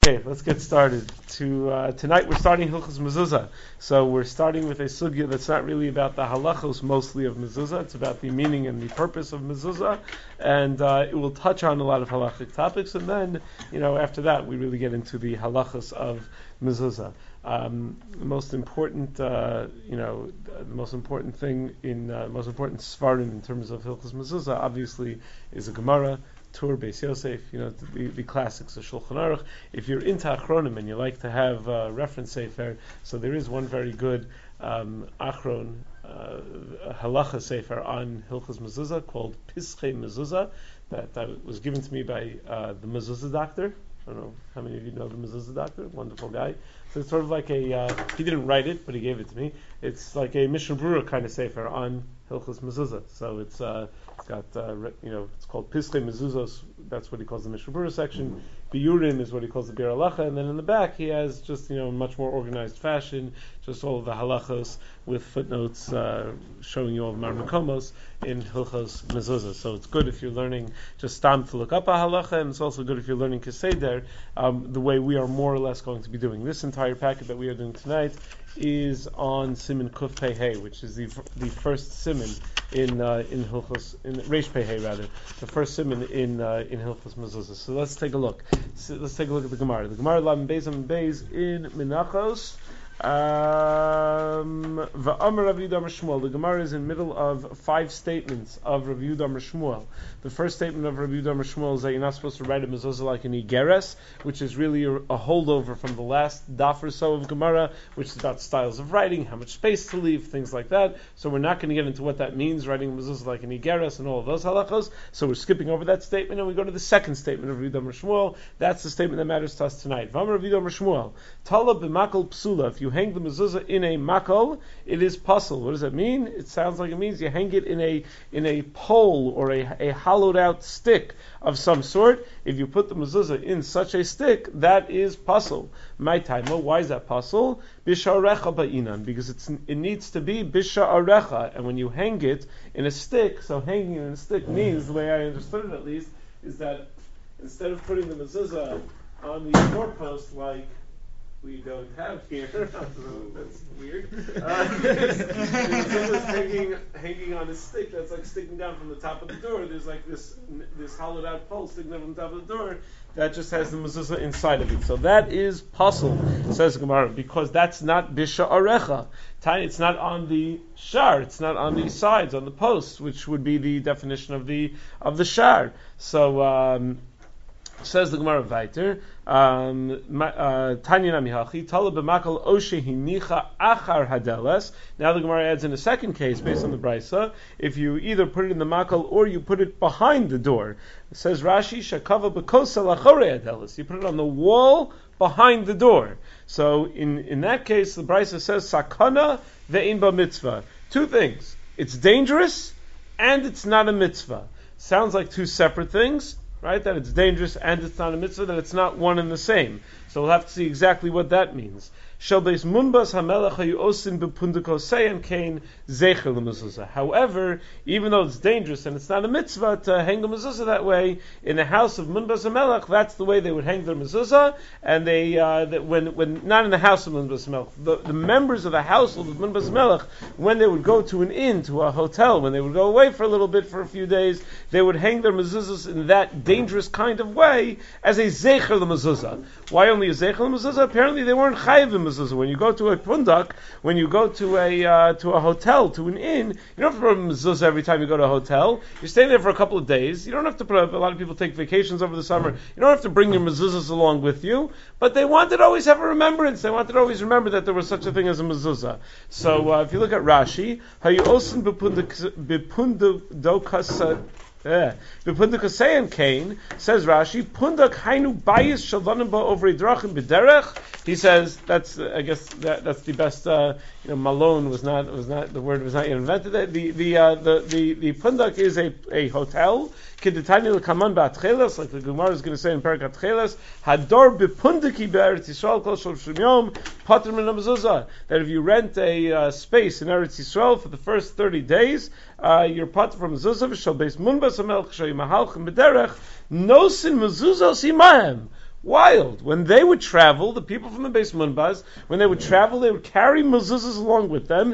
Okay, let's get started. Tonight we're starting Hilchos Mezuzah. So we're starting with a sugya that's not really about the halachos mostly of Mezuzah. It's about the meaning and the purpose of Mezuzah, and it will touch on a lot of halachic topics. And then, after that, we really get into the halachos of Mezuzah. The most important, most important thing most important svarim in terms of Hilchos Mezuzah, obviously, is a Gemara. Tur Beis Yosef, the classics, the Shulchan Aruch. If you're into Achronim and you like to have reference sefer, so there is one very good Achron halacha sefer on Hilchos Mezuzah called Pischei Mezuzah that was given to me by the Mezuzah doctor. I don't know how many of you know the Mezuzah doctor. Wonderful guy. So it's sort of like he didn't write it, but he gave it to me. It's like a Mishnah Berurah kind of sefer on Hilchos Mezuzah. So it's got it's called Pischei Mezuzos. That's what he calls the Mishnah Berurah section. Biurim is what he calls the Bir Halacha, and then in the back he has just much more organized fashion, just all of the halachos with footnotes showing you all the marmakomos in Hilchos Mezuzah. So it's good if you're learning just stam to look up a halacha, and it's also good if you're learning Keseder, the way we are more or less going to be doing. This entire packet that we are doing tonight is on Siman Kuf Pei Hey, which is the first Siman in Hilchos, in Reish Pei Hey rather, the first Siman in Hilchos Mezuzah. So let's take a look. Let's take a look at the Gemara. The Gemara Lam Beis in Menachos. Va'amar Rav Yehuda Amar Shmuel. The Gemara is in the middle of 5 statements of Rav Yehuda Amar Shmuel. The first statement of Rav Yehuda Amar Shmuel is that you're not supposed to write a mezuzah like an igeres, which is really a holdover from the last daf or so of Gemara, which is about styles of writing, how much space to leave, things like that. So we're not going to get into what that means, writing a mezuzah like an igeres and all of those halachos. So we're skipping over that statement and we go to the second statement of Rav Yehuda Amar Shmuel. That's the statement that matters to us tonight. V'amar Rav Yehuda Amar Shmuel. Tala b'makol psula. If you hang the mezuzah in a makol, it is puzzle. What does that mean? It sounds like it means you hang it in a pole or a hollowed out stick of some sort. If you put the mezuzah in such a stick, that is puzzle. My taima, why is that puzzle? Bisha'arecha ba'inan, because it needs to be bisha'arecha, and when you hang it in a stick, so hanging it in a stick means, the way I understood it at least, is that instead of putting the mezuzah on the doorpost like we don't have here. That's weird. Hanging on a stick that's like sticking down from the top of the door. There's like this hollowed out pole sticking down from the top of the door that just has the mezuzah inside of it. So that is puzzle, says Gemara, because that's not bisha arecha. It's not on the shar. It's not on the sides, on the posts, which would be the definition of the shar. So. Says the Gemara Vayter, Tanya Namihachi, Tala b'makal oshe hinicha achar hadeles. Now the Gemara adds in a second case based on the Brisa, if you either put it in the makal or you put it behind the door. It says Rashi, Shakava b'kosel achore hadeles. You put it on the wall behind the door. So in that case, the Brisa says Sakana ve'in ba mitzvah. 2 things. It's dangerous and it's not a mitzvah. Sounds like 2 separate things. Right, that it's dangerous and it's not a mitzvah, that it's not one and the same. So we'll have to see exactly what that means. However, even though it's dangerous and it's not a mitzvah to hang the mezuzah that way, in the house of Munbas HaMelech, that's the way they would hang their mezuzah, and they, when not in the house of Munbas HaMelech, the members of the household of Munbas HaMelech, when they would go to an inn, to a hotel, when they would go away for a little bit, for a few days, they would hang their mezuzahs in that dangerous kind of way, as a zecher l'mezuzah. Why only a zecher l'mezuzah? Apparently they weren't chayiv in mezuzah. When you go to a pundak, when you go to a hotel, to an inn, you don't have to put a mezuzah every time you go to a hotel. You're staying there for a couple of days. You don't have to put a lot of people take vacations over the summer. You don't have to bring your mezuzahs along with you. But they wanted to always have a remembrance. They wanted to always remember that there was such a thing as a mezuzah. So if you look at Rashi, hayu osin b'pundadokas. B'pundakaseyan kain, says Rashi, pundak hainu bayis shalvanim ba over drachim b'derech. He says that's that's the best. Malone was not the word was not yet invented. The pundak is a hotel. Kedetani l'kaman ba'atchelas, like the Gemara is going to say in Parak Atchelas, hador b'pundaki be'eretz Yisrael kol shel shum pater min hamezuzah. That if you rent a space in Eretz Yisrael for the first 30 days, you're pater from mezuzah v'shal beis munbas hamelch shel yimahalchem b'derech nosin mezuzos imahem. Wild. When they would travel, the people from the Beis Munbaz, when they would travel, they would carry mezuzahs along with them.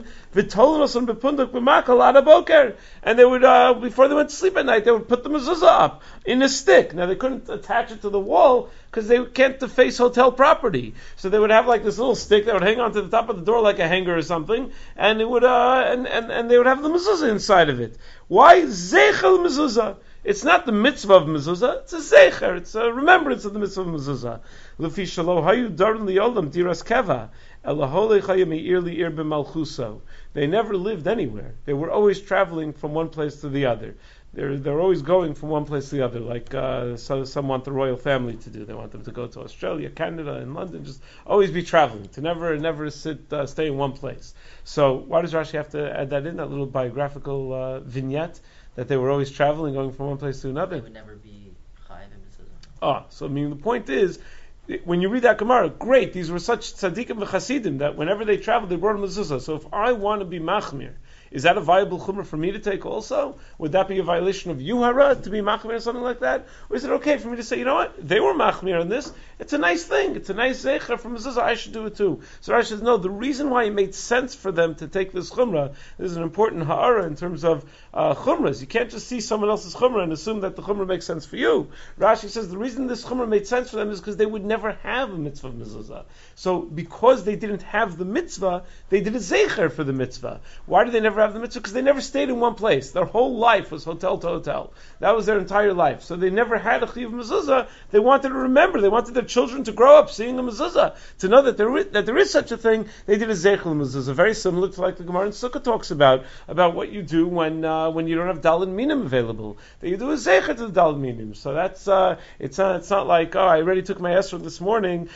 And they would, before they went to sleep at night, they would put the mezuzah up in a stick. Now they couldn't attach it to the wall because they can't deface hotel property. So they would have like this little stick that would hang onto the top of the door like a hanger or something, and it would, and they would have the mezuzah inside of it. Why zeichel mezuzah? It's not the mitzvah of mezuzah, it's a zecher, it's a remembrance of the mitzvah of mezuzah. Lefi shalo hayu darin liolam diras keva, elahole chayim me'ir li'ir b'malchuso. They never lived anywhere. They were always traveling from one place to the other. They're always going from one place to the other, like some want the royal family to do. They want them to go to Australia, Canada, and London, just always be traveling, to never stay in one place. So why does Rashi have to add that in, that little biographical vignette? That they were always traveling, going from one place to another. They would never be chayiv in mezuzah. So I mean, the point is, when you read that Gemara, great, these were such tzaddikim v'chasidim that whenever they traveled, they brought a mezuzah. So if I want to be machmir, is that a viable chumrah for me to take also? Would that be a violation of yuhara to be machmir or something like that? Or is it okay for me to say, you know what, they were machmir on this, it's a nice thing, it's a nice zecher from mezuzah, I should do it too. So Rashi says, no, the reason why it made sense for them to take this chumrah, this is an important ha'ara in terms of chumras. You can't just see someone else's chumrah and assume that the chumrah makes sense for you. Rashi says the reason this chumrah made sense for them is because they would never have a mitzvah of mezuzah. So because they didn't have the mitzvah, they did a zecher for the mitzvah. Why did they never have the mitzvah? Because they never stayed in one place. Their whole life was hotel to hotel. That was their entire life. So they never had a chiyuv mezuzah. They wanted to remember. They wanted their children to grow up seeing a mezuzah, to know that there is such a thing. They did a zeichel mezuzah, very similar to like the Gemara in Sukkah talks about what you do when you don't have daled minim available. That you do a zeicher to the daled minim. So that's it's not like, oh, I already took my esrog this morning,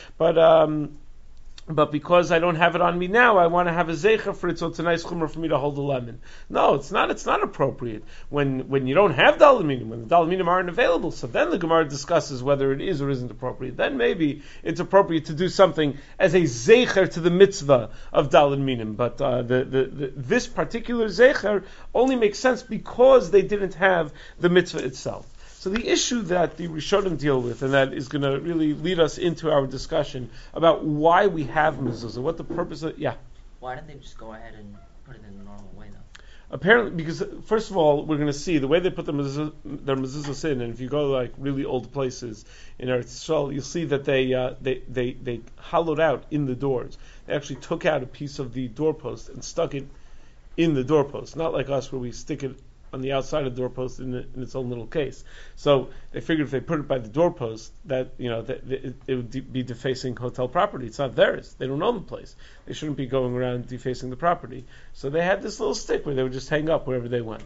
but because I don't have it on me now, I want to have a zeicher for it, so it's a nice chumrah for me to hold a lemon. No, it's not. It's not appropriate when you don't have daled minim, when the daled minim aren't available. So then the Gemara discusses whether it is or isn't appropriate. Then maybe it's appropriate to do something as a zeicher to the mitzvah of daled minim. But this particular zeicher only makes sense because they didn't have the mitzvah itself. So the issue that the Rishonim deal with, and that is going to really lead us into our discussion about why we have mezuzah, what the purpose of, Why didn't they just go ahead and put it in the normal way though? Apparently, because first of all, we're going to see the way they put their mezuzahs in, and if you go to like really old places in Eretz Yisrael, you'll see that they hollowed out in the doors. They actually took out a piece of the doorpost and stuck it in the doorpost, not like us where we stick it on the outside of the doorpost in its own little case. So they figured if they put it by the doorpost, that it would be defacing hotel property. It's not theirs. They don't own the place. They shouldn't be going around defacing the property. So they had this little stick where they would just hang up wherever they went.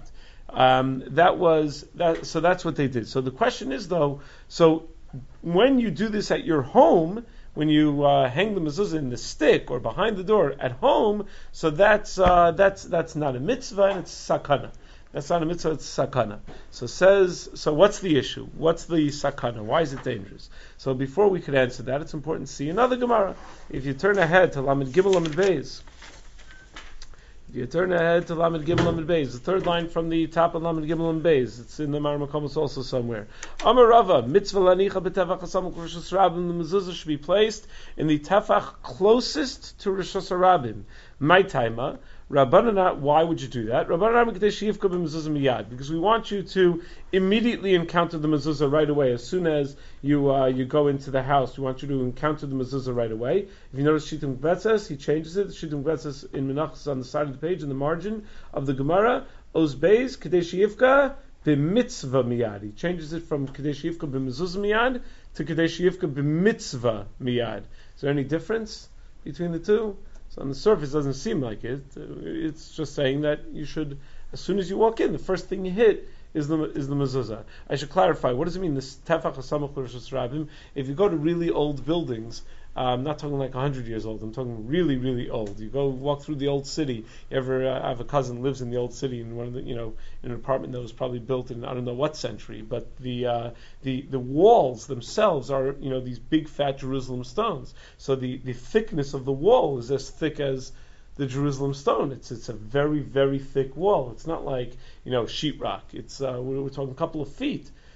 So that's what they did. So the question is though, so when you do this at your home, when you hang the mezuzah in the stick or behind the door at home, so that's not a mitzvah and it's sakana. That's not a mitzvah, it's sakana. So what's the issue? What's the sakana? Why is it dangerous? So before we could answer that, it's important to see another Gemara. If you turn ahead to Lamed Gimel Lamed Beis, the third line from the top of Lamed Gimel Lamed Beis, it's in the Mar Makomos also somewhere. Amar Rava, mitzvah lanicha b'tefach hasamuk Rishos Rabim, the mezuzah should be placed in the tefach closest to Rishos Rabim. My taima, Rabbanana, why would you do that? Because we want you to immediately encounter the mezuzah right away. As soon as you go into the house, we want you to encounter the mezuzah right away. If you notice Shittim Betzes, he changes it. Shittim Betzes in Menachos on the side of the page, in the margin of the Gemara, Oz Beis, Kadesh Yivka, b'mitzvah miyad. He changes it from Kadesh Yivka b'mezuzah miyad to Kadesh Yivka b'mitzvah miyad. Is there any difference between the two? So on the surface, it doesn't seem like it. It's just saying that you should, as soon as you walk in, the first thing you hit is the mezuzah. I should clarify, what does it mean, this tefach hasamach Rishos Rabim? If you go to really old buildings, I'm not talking like 100 years old, I'm talking really, really old. You go walk through the old city. You ever have a cousin lives in the old city in one of the, in an apartment that was probably built in I don't know what century, but the walls themselves are these big fat Jerusalem stones. So the thickness of the wall is as thick as the Jerusalem stone. It's a very, very thick wall. It's not like sheetrock. It's we're talking a couple of feet.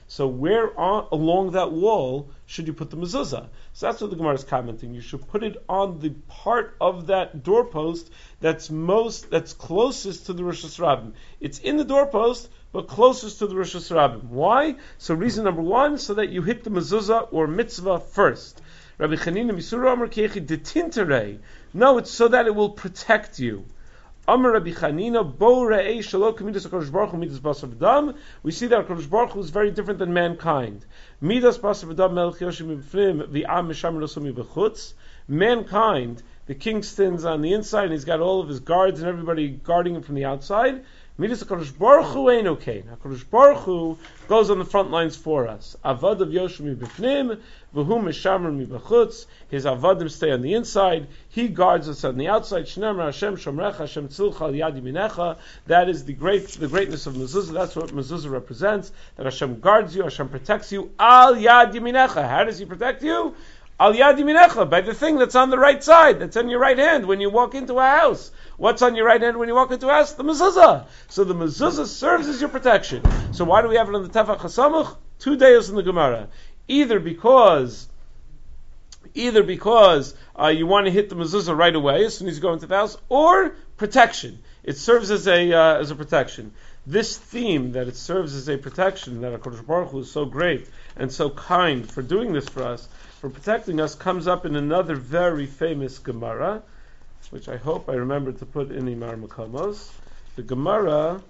So where along that wall should you put the mezuzah? So that's what the Gemara is commenting. You should put it on the part of that doorpost that's closest to the Rosh Hashanah. It's in the doorpost, but closest to the Rosh Hashanah. Why? So reason number one, so that you hit the mezuzah or mitzvah first. Rabbi Chanina Misura Amar Kechi Detintere. No, it's so that it will protect you. Amar Rabbi Chanina Bo Re'ei Shelo K'midas HaKadosh Baruch Hu Midas Basar V'Dam. We see that HaKadosh Baruch Hu is very different than mankind. Midas Basar V'Dam Melech Yoshim Mibfnim V'Am Mishamar Losumi B'Chutz. Mankind, the king stands on the inside and he's got all of his guards and everybody guarding him from the outside. Midas HaKadosh Baruch Hu Ein Okain. HaKadosh Baruch Hu goes on the front lines for us. Avad of Yoshim Mibfnim V'Hu Mishamar Mib'Chutz. His avadim stay on the inside. He guards us on the outside. Shneimar Hashem Shomrecha Hashem Tzilcha Al Yad Yaminecha. That is the greatness of mezuzah. That's what mezuzah represents. That Hashem guards you. Hashem protects you. Al Yad Yaminecha. How does He protect you? Al Yad Yaminecha, by the thing that's on the right side, that's on your right hand when you walk into a house. What's on your right hand when you walk into a house? The mezuzah. So the mezuzah serves as your protection. So why do we have it on the Tefach HaSamuch? 2 days in the Gemara. Either because you want to hit the mezuzah right away as soon as you go into the house, or protection. It serves as a protection. This theme that it serves as a protection, that HaKadosh Baruch Hu is so great and so kind for doing this for us, for protecting us, comes up in another very famous Gemara, which I hope I remember to put in Imar Makomos. The Gemara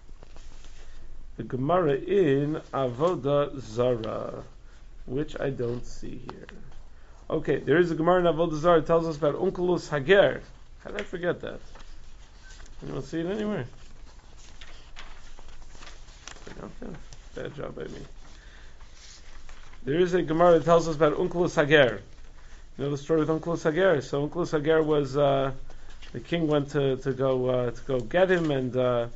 in Avodah Zarah, which I don't see here. Okay, there is a Gemara in Avodah Zarah that tells us about Unkelus Hager. How did I forget that? You don't see it anywhere? Okay, bad job by me. There is a Gemara that tells us about Unkelus Hager. You know the story with Unkelus Hager? So Unkelus Hager was the king went to go get him, and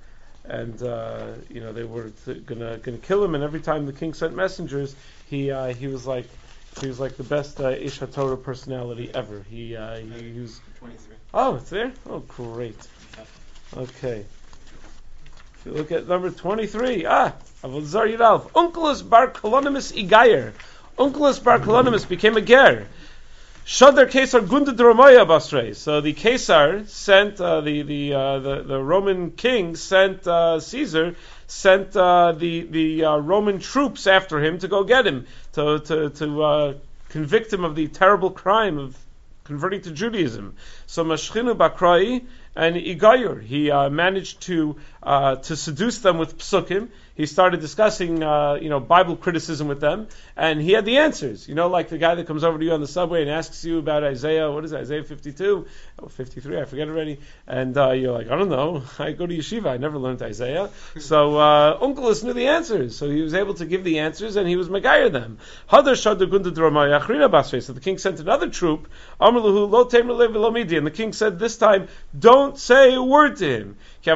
they were gonna kill him, and every time the king sent messengers, he was like the best Ish HaTorah personality ever. He was 23. Oh, it's there? Oh, great. Okay. If you look at number 23, Avodah Zarah Yidalf. Unkelus Bar Kolonimus Igayer. Unkelus Bar Kolonimus became a ger. Shadar Kesar Gunda Dromaya Basrei. So the Kesar sent the Roman king sent Caesar sent the Roman troops after him to go get him to convict him of the terrible crime of converting to Judaism. So Mashchinu Bakrai and Igayur, he managed to seduce them with psukim. He started discussing, Bible criticism with them, and he had the answers. Like the guy that comes over to you on the subway and asks you about Isaiah, what is it, Isaiah 52? Oh, 53, I forget already. And you're like, I don't know, I go to yeshiva, I never learned Isaiah. So Unkelus knew the answers, so he was able to give the answers, and he was Megayer them. So the king sent another troop, and the king said this time, don't say a word to him. So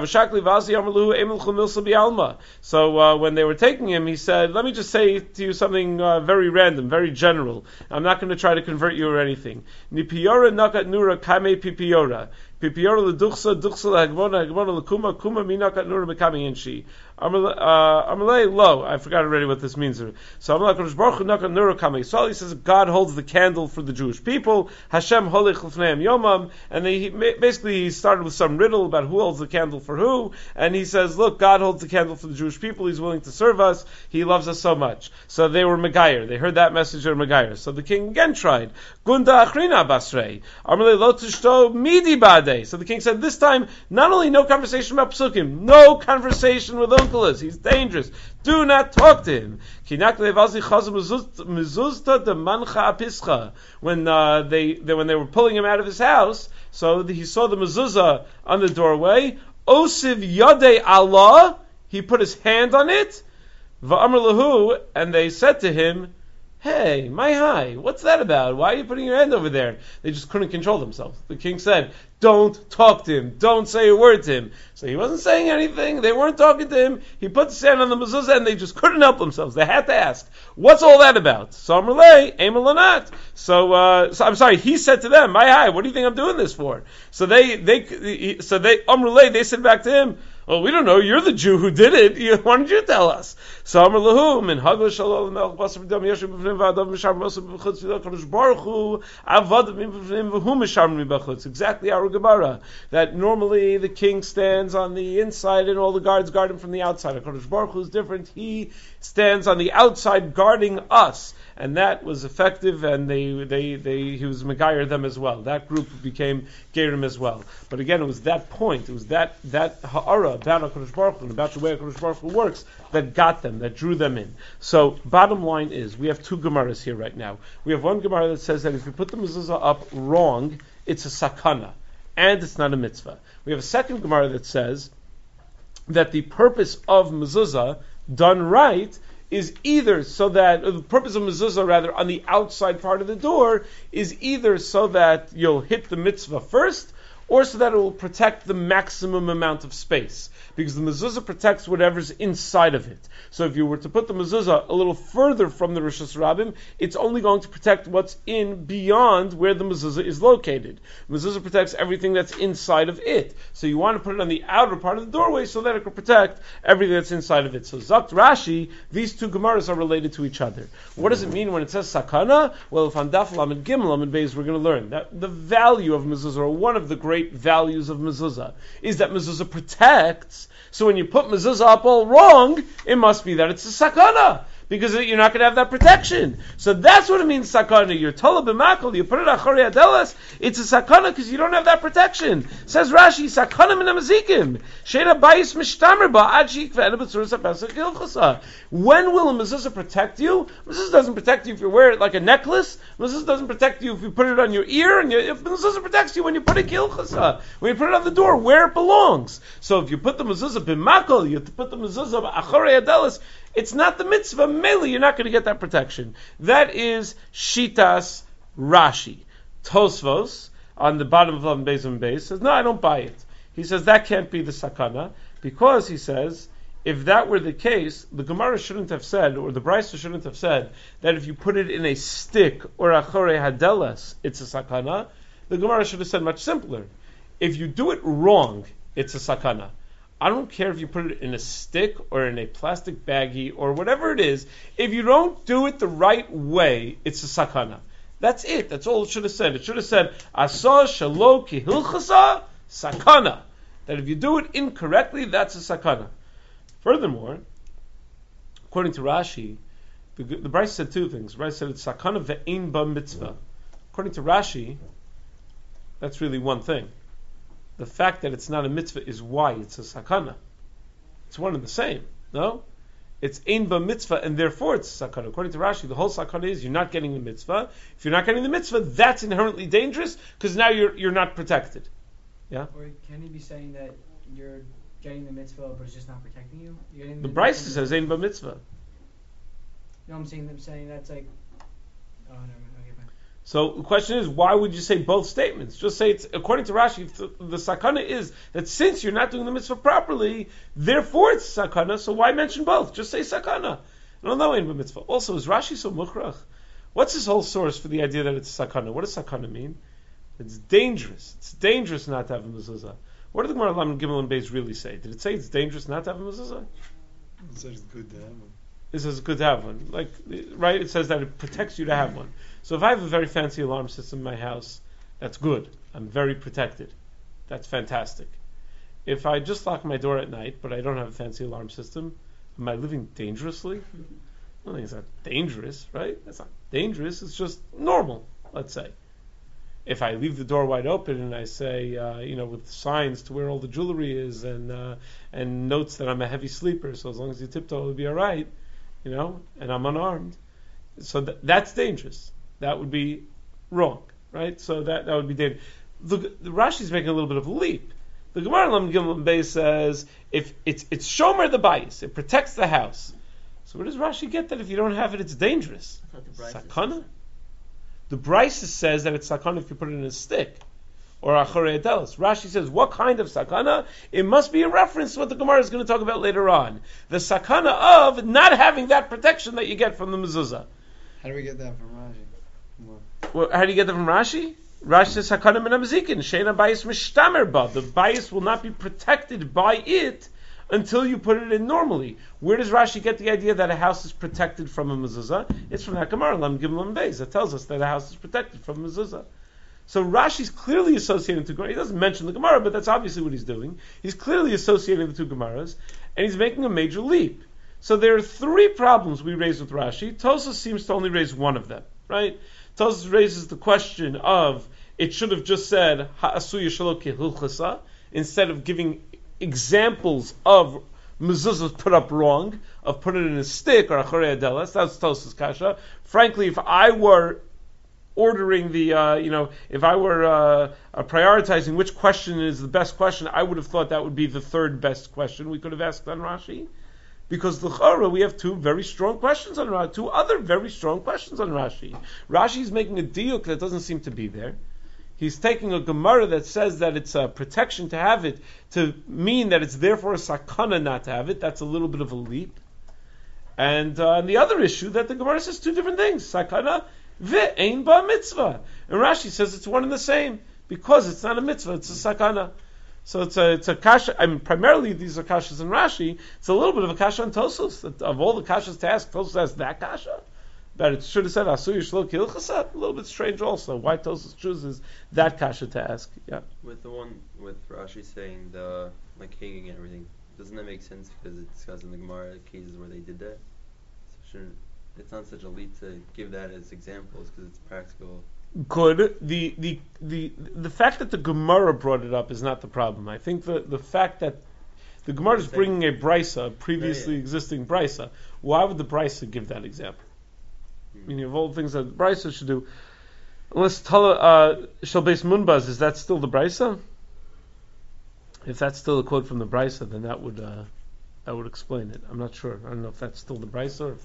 when they were taking him, he said, let me just say to you something very random, very general. I'm not going to try to convert you or anything. Nipiora nakat nura kame pipiora. Pipiora leduchsa, duchsa lehagmona, hagmona lekuma, kuma minakat nura mekame inshi. Amalei lo. I forgot already what this means. So Amalei Kodesh Baruch Hu nakat nura kame. So he says God holds the candle for the Jewish people. Hashem holich lefneim yomam. And he started with some riddle about who holds the candle for who. And he says, look, God holds the candle for the Jewish people. He's willing to serve us. He loves us so much. So they were Megayer. They heard that message, they were Megayer. So the king again tried. Gunda achrina basrei. Amalei lo tishto midi bade. So the king said, this time, not only no conversation about psukim, no conversation with Unkelus. He's dangerous. Do not talk to him. When they were pulling him out of his house, so he saw the mezuzah on the doorway. Osiv yadei Allah, he put his hand on it. Va'amar lahu, and they said to him, hey, my hi, what's that about? Why are you putting your hand over there? They just couldn't control themselves. The king said, don't talk to him. Don't say a word to him. So he wasn't saying anything. They weren't talking to him. He put his hand on the mezuzah and they just couldn't help themselves. They had to ask, what's all that about? So Amrlei, Emelanat. So I'm sorry, he said to them, my hi, what do you think I'm doing this for? So Amrlei, they said back to him, Well, we don't know. You're the Jew who did it. Why don't you tell us? So Amar lahu min hagla shalol melch basar v'dam yeshu b'fnim v'adav misham basar b'chutz v'dam kadosh baruch hu avad b'fnim v'hu misham b'chutz. Exactly our Gemara, that normally the king stands on the inside and all the guards guard him from the outside. Kadosh baruch hu is different. He stands on the outside guarding us. And that was effective, and he was Megayer them as well. That group became Gerim as well. But again, it was that point, it was that ha'ara about HaKadosh Baruch Hu, and about the way HaKadosh Baruch Hu works, that got them, that drew them in. So, bottom line is, we have two Gemaras here right now. We have one Gemara that says that if you put the mezuzah up wrong, it's a sakana, and it's not a mitzvah. We have a second Gemara that says that the purpose of mezuzah, done right, is either so that, the purpose of mezuzah rather, on the outside part of the door, is either so that you'll hit the mitzvah first, or so that it will protect the maximum amount of space. Because the mezuzah protects whatever's inside of it. So if you were to put the mezuzah a little further from the Rishus Rabbim, it's only going to protect what's in beyond where the mezuzah is located. Mezuzah protects everything that's inside of it. So you want to put it on the outer part of the doorway so that it can protect everything that's inside of it. So Zakt Rashi, these two Gemaras are related to each other. What does it mean when it says sakana? Well, if on Daf Lamed Gimel Lamed Beis we're going to learn that the value of mezuzah, or one of the great values of mezuzah, is that mezuzah protects. So when you put mezuzah up all wrong, it must be that it's a sakana, because you're not going to have that protection. So that's what it means, sakana. You're tola b'makol, you put it acharei adelas, it's a sakana because you don't have that protection. Says Rashi, sakana min hamazikim, sheina bayis mishtamer ba ad shikvena b'tzuras hapesach hilchasa. When will a mezuzah protect you? Mezuzah doesn't protect you if you wear it like a necklace. Mezuzah doesn't protect you if you put it on your ear. And mezuzah protects you when you put it hilchasa, when you put it on the door where it belongs. So if you put the mezuzah b'makol, you put the mezuzah acharei adelas, it's not the mitzvah, mainly you're not going to get that protection. That is Shitas Rashi. Tosfos, on the bottom of Lamed Beis and Beis, says, no, I don't buy it. He says that can't be the sakana, because he says, if that were the case, the Gemara shouldn't have said, or the Brisa shouldn't have said, that if you put it in a stick, or acharei hadelas, it's a sakana. The Gemara should have said much simpler. If you do it wrong, it's a sakana. I don't care if you put it in a stick or in a plastic baggie or whatever it is. If you don't do it the right way, it's a sakana. That's it. That's all it should have said. It should have said, Asa shalo ki hilchasa sakana. That if you do it incorrectly, that's a sakana. Furthermore, according to Rashi, the Brisa said two things. The Brisa said it's sakana ve'ein ba mitzvah. According to Rashi, that's really one thing. The fact that it's not a mitzvah is why it's a sakana. It's one and the same, no? It's ein ba mitzvah, and therefore it's a sakana. According to Rashi, the whole sakana is you're not getting the mitzvah. If you're not getting the mitzvah, that's inherently dangerous, because now you're not protected. Yeah? Or can he be saying that you're getting the mitzvah, but it's just not protecting you? The Brisa says ein ba mitzvah. No, I'm saying that's like... Oh, never mind. Okay, fine. So the question is, why would you say both statements? Just say it's, according to Rashi, the sakana is that since you're not doing the mitzvah properly, therefore it's sakana, so why mention both? Just say sakana. I don't know in the mitzvah. Also, is Rashi so mukhrach? What's his whole source for the idea that it's sakana? What does sakana mean? It's dangerous. It's dangerous not to have a mezuzah. What did the Gemara Lamed Gimel and Beis really say? Did it say it's dangerous not to have a mezuzah? It says it's good to have one. It says it's good to have one. Like, right? It says that it protects you to have one. So if I have a very fancy alarm system in my house, that's good. I'm very protected. That's fantastic. If I just lock my door at night, but I don't have a fancy alarm system, am I living dangerously? I think it's not dangerous, right? That's not dangerous. It's just normal, let's say. If I leave the door wide open and I say, with signs to where all the jewelry is and notes that I'm a heavy sleeper, so as long as you tiptoe, it'll be all right, and I'm unarmed. So that's dangerous. That would be wrong, right? So that would be dangerous. The Rashi's making a little bit of a leap. The Gemara Lamed Gimel and Beis says if it's shomer the bayis, it protects the house. So where does Rashi get that if you don't have it, it's dangerous? Sakana? The Brisa says that it's sakana if you put it in a stick or acharei adelas. Rashi says, what kind of sakana? It must be a reference to what the Gemara is going to talk about later on. The sakana of not having that protection that you get from the mezuzah. How do we get that from Rashi? Well, how do you get that from Rashi? Rashi says, sakana min hamazikin, sheina bayis mishtamer ba. The bayis will not be protected by it until you put it in normally. Where does Rashi get the idea that a house is protected from a mezuzah? It's from that Gemara, Lam Gimel Lam Beis, that tells us that a house is protected from a mezuzah. So Rashi's clearly associating the two Gemaras. He doesn't mention the Gemara, but that's obviously what he's doing. He's clearly associating the two Gemaras, and he's making a major leap. So there are three problems we raise with Rashi. Tosfos seems to only raise one of them, right? Tosfos raises the question of, it should have just said, ha'asuya shelo kehilchasa, instead of giving examples of mezuzahs put up wrong, of putting it in a stick or a chorei adelas. That's Tosfos kasha. Frankly, if I were ordering if I were prioritizing which question is the best question, I would have thought that would be the third best question we could have asked on Rashi. Because l'chara, we have two other very strong questions on Rashi. Rashi is making a diuk that doesn't seem to be there. He's taking a Gemara that says that it's a protection to have it, to mean that it's therefore a sakana not to have it. That's a little bit of a leap. And the other issue, that the Gemara says two different things. Sakana ve'ein ba mitzvah. And Rashi says it's one and the same, because it's not a mitzvah, it's a sakana. So it's a kasha. I mean, primarily these are kashas in Rashi. It's a little bit of a kasha on Tosfos. Of all the kashas to ask, Tosfos has that kasha. But it should have said asuy shlo kilchasa. A little bit strange also. Why Tosfos chooses that kasha to ask? Yeah. With the one with Rashi saying the hanging and everything, doesn't that make sense because it discusses in the Gemara cases where they did that? So it's not such a leap to give that as examples because it's practical. Good. The fact that the Gemara brought it up is not the problem. I think the fact that the Gemara is bringing a brisa, a previously existing brisa. Why would the brisa give that example? Meaning of all the things that the brisa should do, unless shel beis munbaz, is that still the brisa? If that's still a quote from the brisa, then that would explain it. I'm not sure. I don't know if that's still the brisa or if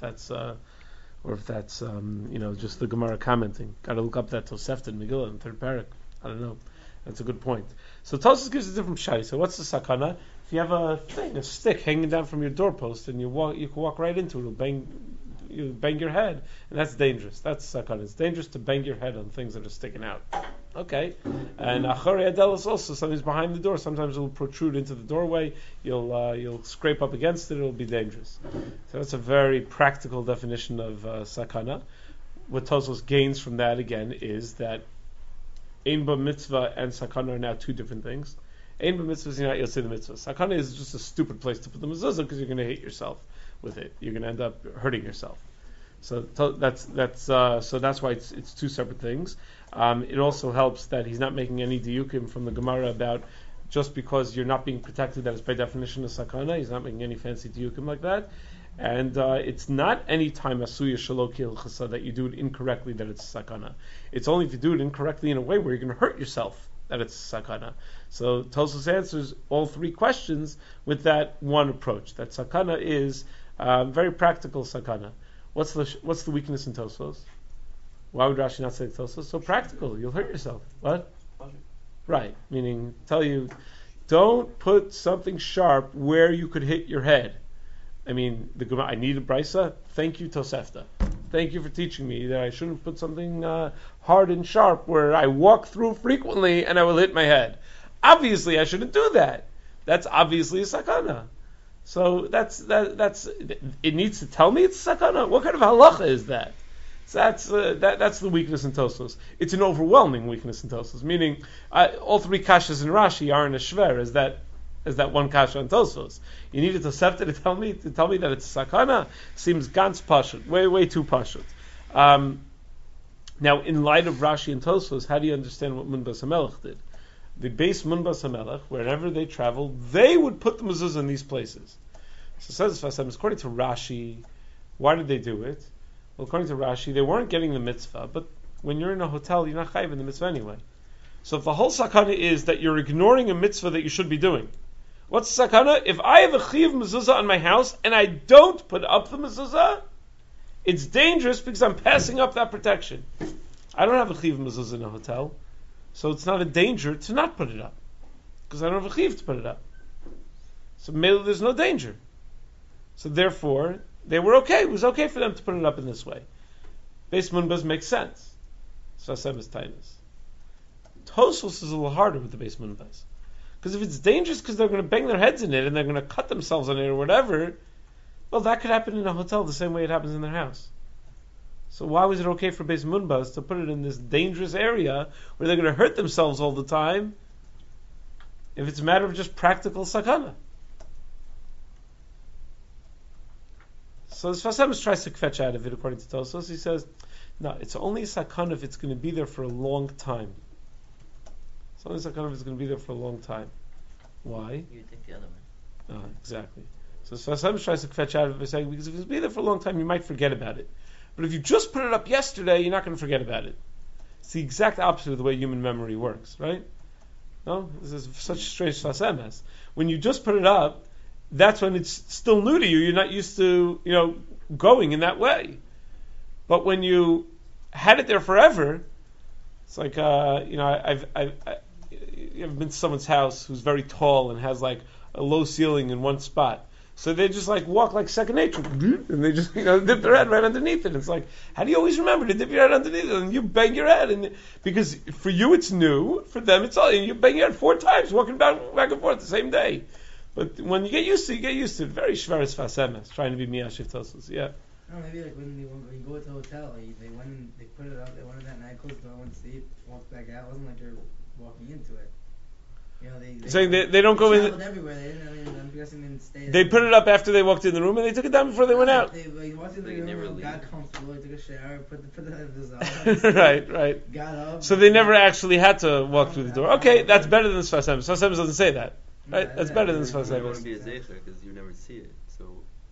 that's just the Gemara commenting. Got to look up that Tosefta in Megillah in third parak. I don't know. That's a good point. So Tosfos gives a different shari. So what's the sakana? If you have a stick hanging down from your doorpost and you can walk right into it, you bang your head, and that's dangerous. That's sakana. It's dangerous to bang your head on things that are sticking out. Okay. And achorei adelas also, something's behind the door. Sometimes it'll protrude into the doorway. You'll scrape up against it. It'll be dangerous. So that's a very practical definition of sakana. What Tosfos gains from that again is that ein ba mitzvah and sakana are now two different things. Ein ba mitzvah is not yosei the mitzvah. Sakana is just a stupid place to put the mezuzah because you're going to hit yourself with it. You're going to end up hurting yourself. So that's why it's two separate things. It also helps that he's not making any diukim from the Gemara about just because you're not being protected that it's by definition a sakana. He's not making any fancy diukim like that. And it's not any time asuya shelo kilchasa that you do it incorrectly that it's a sakana. It's only if you do it incorrectly in a way where you're going to hurt yourself that it's sakana. So Tosfos answers all three questions with that one approach. That sakana is very practical sakana. What's the weakness in Tosfos? Why would Rashi not say Tosfos? So practical, you'll hurt yourself. What? Right, meaning tell you, don't put something sharp where you could hit your head. I mean, I need a brisa. Thank you, Tosefta. Thank you for teaching me that I shouldn't put something hard and sharp where I walk through frequently and I will hit my head. Obviously, I shouldn't do that. That's obviously a sakana. So that's it needs to tell me it's a sakana. What kind of halacha is that? So that's the weakness in Tosfos. It's an overwhelming weakness in Tosfos. Meaning, all three kashas in Rashi are in a shver as that one kasha in Tosfos. You need a Tosefta to tell me that it's a sakana. Seems ganz pashut, way too pashut. Now, in light of Rashi and Tosfos, how do you understand what Munbas HaMelech did? The base Munbas HaMelech, wherever they traveled, they would put the mezuzah in these places. So says Fasem, according to Rashi, why did they do it? Well, according to Rashi, they weren't getting the mitzvah, but when you're in a hotel, you're not chayiv in the mitzvah anyway. So if the whole sakana is that you're ignoring a mitzvah that you should be doing, what's the sakana? If I have a chayiv mezuzah on my house and I don't put up the mezuzah, it's dangerous because I'm passing up that protection. I don't have a chayiv mezuzah in a hotel. So it's not a danger to not put it up, because I don't have a chiv to put it up. So maybe there's no danger. So therefore, they were okay. It was okay for them to put it up in this way. Beis Munbaz makes sense. So Hashem is Tainus. Tosfos is a little harder with the Beis Munbaz, Because if it's dangerous because they're going to bang their heads in it and they're going to cut themselves on it or whatever, well, that could happen in a hotel the same way it happens in their house. So why was it okay for Beis Munbas to put it in this dangerous area where they're going to hurt themselves all the time if it's a matter of just practical sakana? So the Sfas Emes tries to fetch out of it according to Tosfos. He says, no, it's only sakana if it's going to be there for a long time. It's only sakana if it's going to be there for a long time. Why? You would think the other way. Exactly. So Sfas Emes tries to fetch out of it by saying, because if it's been there for a long time, you might forget about it. But if you just put it up yesterday, you're not going to forget about it. It's the exact opposite of the way human memory works, right? No? This is such strange Sfas Emes. When you just put it up, that's when it's still new to you. You're not used to, going in that way. But when you had it there forever, it's like, I've been to someone's house who's very tall and has like a low ceiling in one spot. So they just like walk like second nature, and they just dip their head right underneath it. It's like, how do you always remember to dip your head underneath it? And you bang your head, and because for you it's new, for them it's all. And you bang your head 4 times, walking back and forth the same day. But when you get used to it, Very shveres Sfas Emes, trying to be miyashiv Tosfos. Yeah. No, maybe like when you go to a hotel, they went and they put it up. They went in that night, closed the door, went to sleep, walked back out. It wasn't like they're walking into it. They saying they don't go in. Everywhere. They didn't. I'm guessing they didn't stay. They put it up after they walked in the room, and they took it down before they went out. They walked in the room, got comfortable, they took a shower, put the Right. Got up. So they never actually had to walk through the door. Okay, that's better than Sfas Emes. Sfas Emes doesn't say that. Right? That's better than Sfas You don't want to Emes. be a zeicher because you never see it. So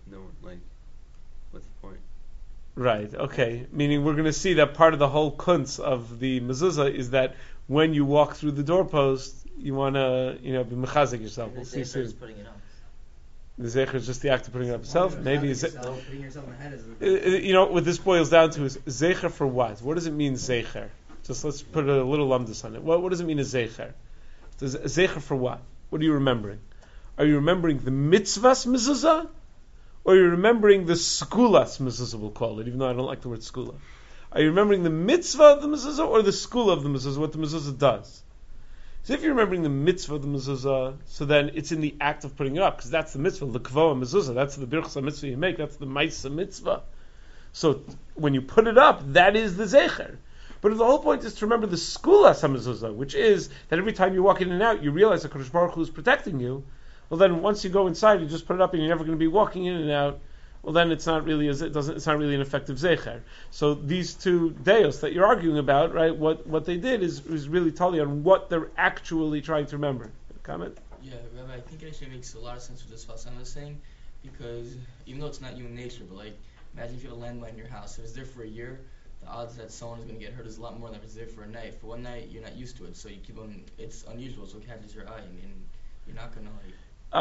what's the point? Right. Okay. Meaning we're going to see that part of the whole kunz of the mezuzah is that when you walk through the doorpost, you want to, be mechazik yourself. We'll see soon. Putting it up. The zeicher is just the act of putting it up itself. Maybe putting yourself in the head is what this boils down to is zeicher for what? What does it mean zeicher? Just let's put a little lumdus on it. What does it mean a zeicher? Zeicher for what? What are you remembering? Are you remembering the mitzvahs mezuzah? Or are you remembering the skulas mezuzah, we'll call it, even though I don't like the word skula? Are you remembering the mitzvah of the mezuzah or the skula of the mezuzah, what the mezuzah does? So if you're remembering the mitzvah of the mezuzah, so then it's in the act of putting it up, because that's the mitzvah, the kvoa mezuzah, that's the birchsa mitzvah you make, that's the maisa mitzvah. So when you put it up, that is the zecher. But the whole point is to remember the skulas hamezuzah, which is that every time you walk in and out, you realize that Kadosh Baruch Hu is protecting you. Well, then once you go inside, you just put it up, and you're never going to be walking in and out. Well, then it's not really it's not really an effective zecher. So these two deos that you're arguing about, right? What they did is really totally on what they're actually trying to remember. Comment? Yeah, Rabbi, I think it actually makes a lot of sense what this Sfas Emes is saying, because even though it's not human nature, but like imagine if you have a landmine in your house, if it's there for a year, the odds that someone is going to get hurt is a lot more than if it's there for a night. For one night, you're not used to it, so you keep on. It's unusual, so it catches your eye, and you're not going to like.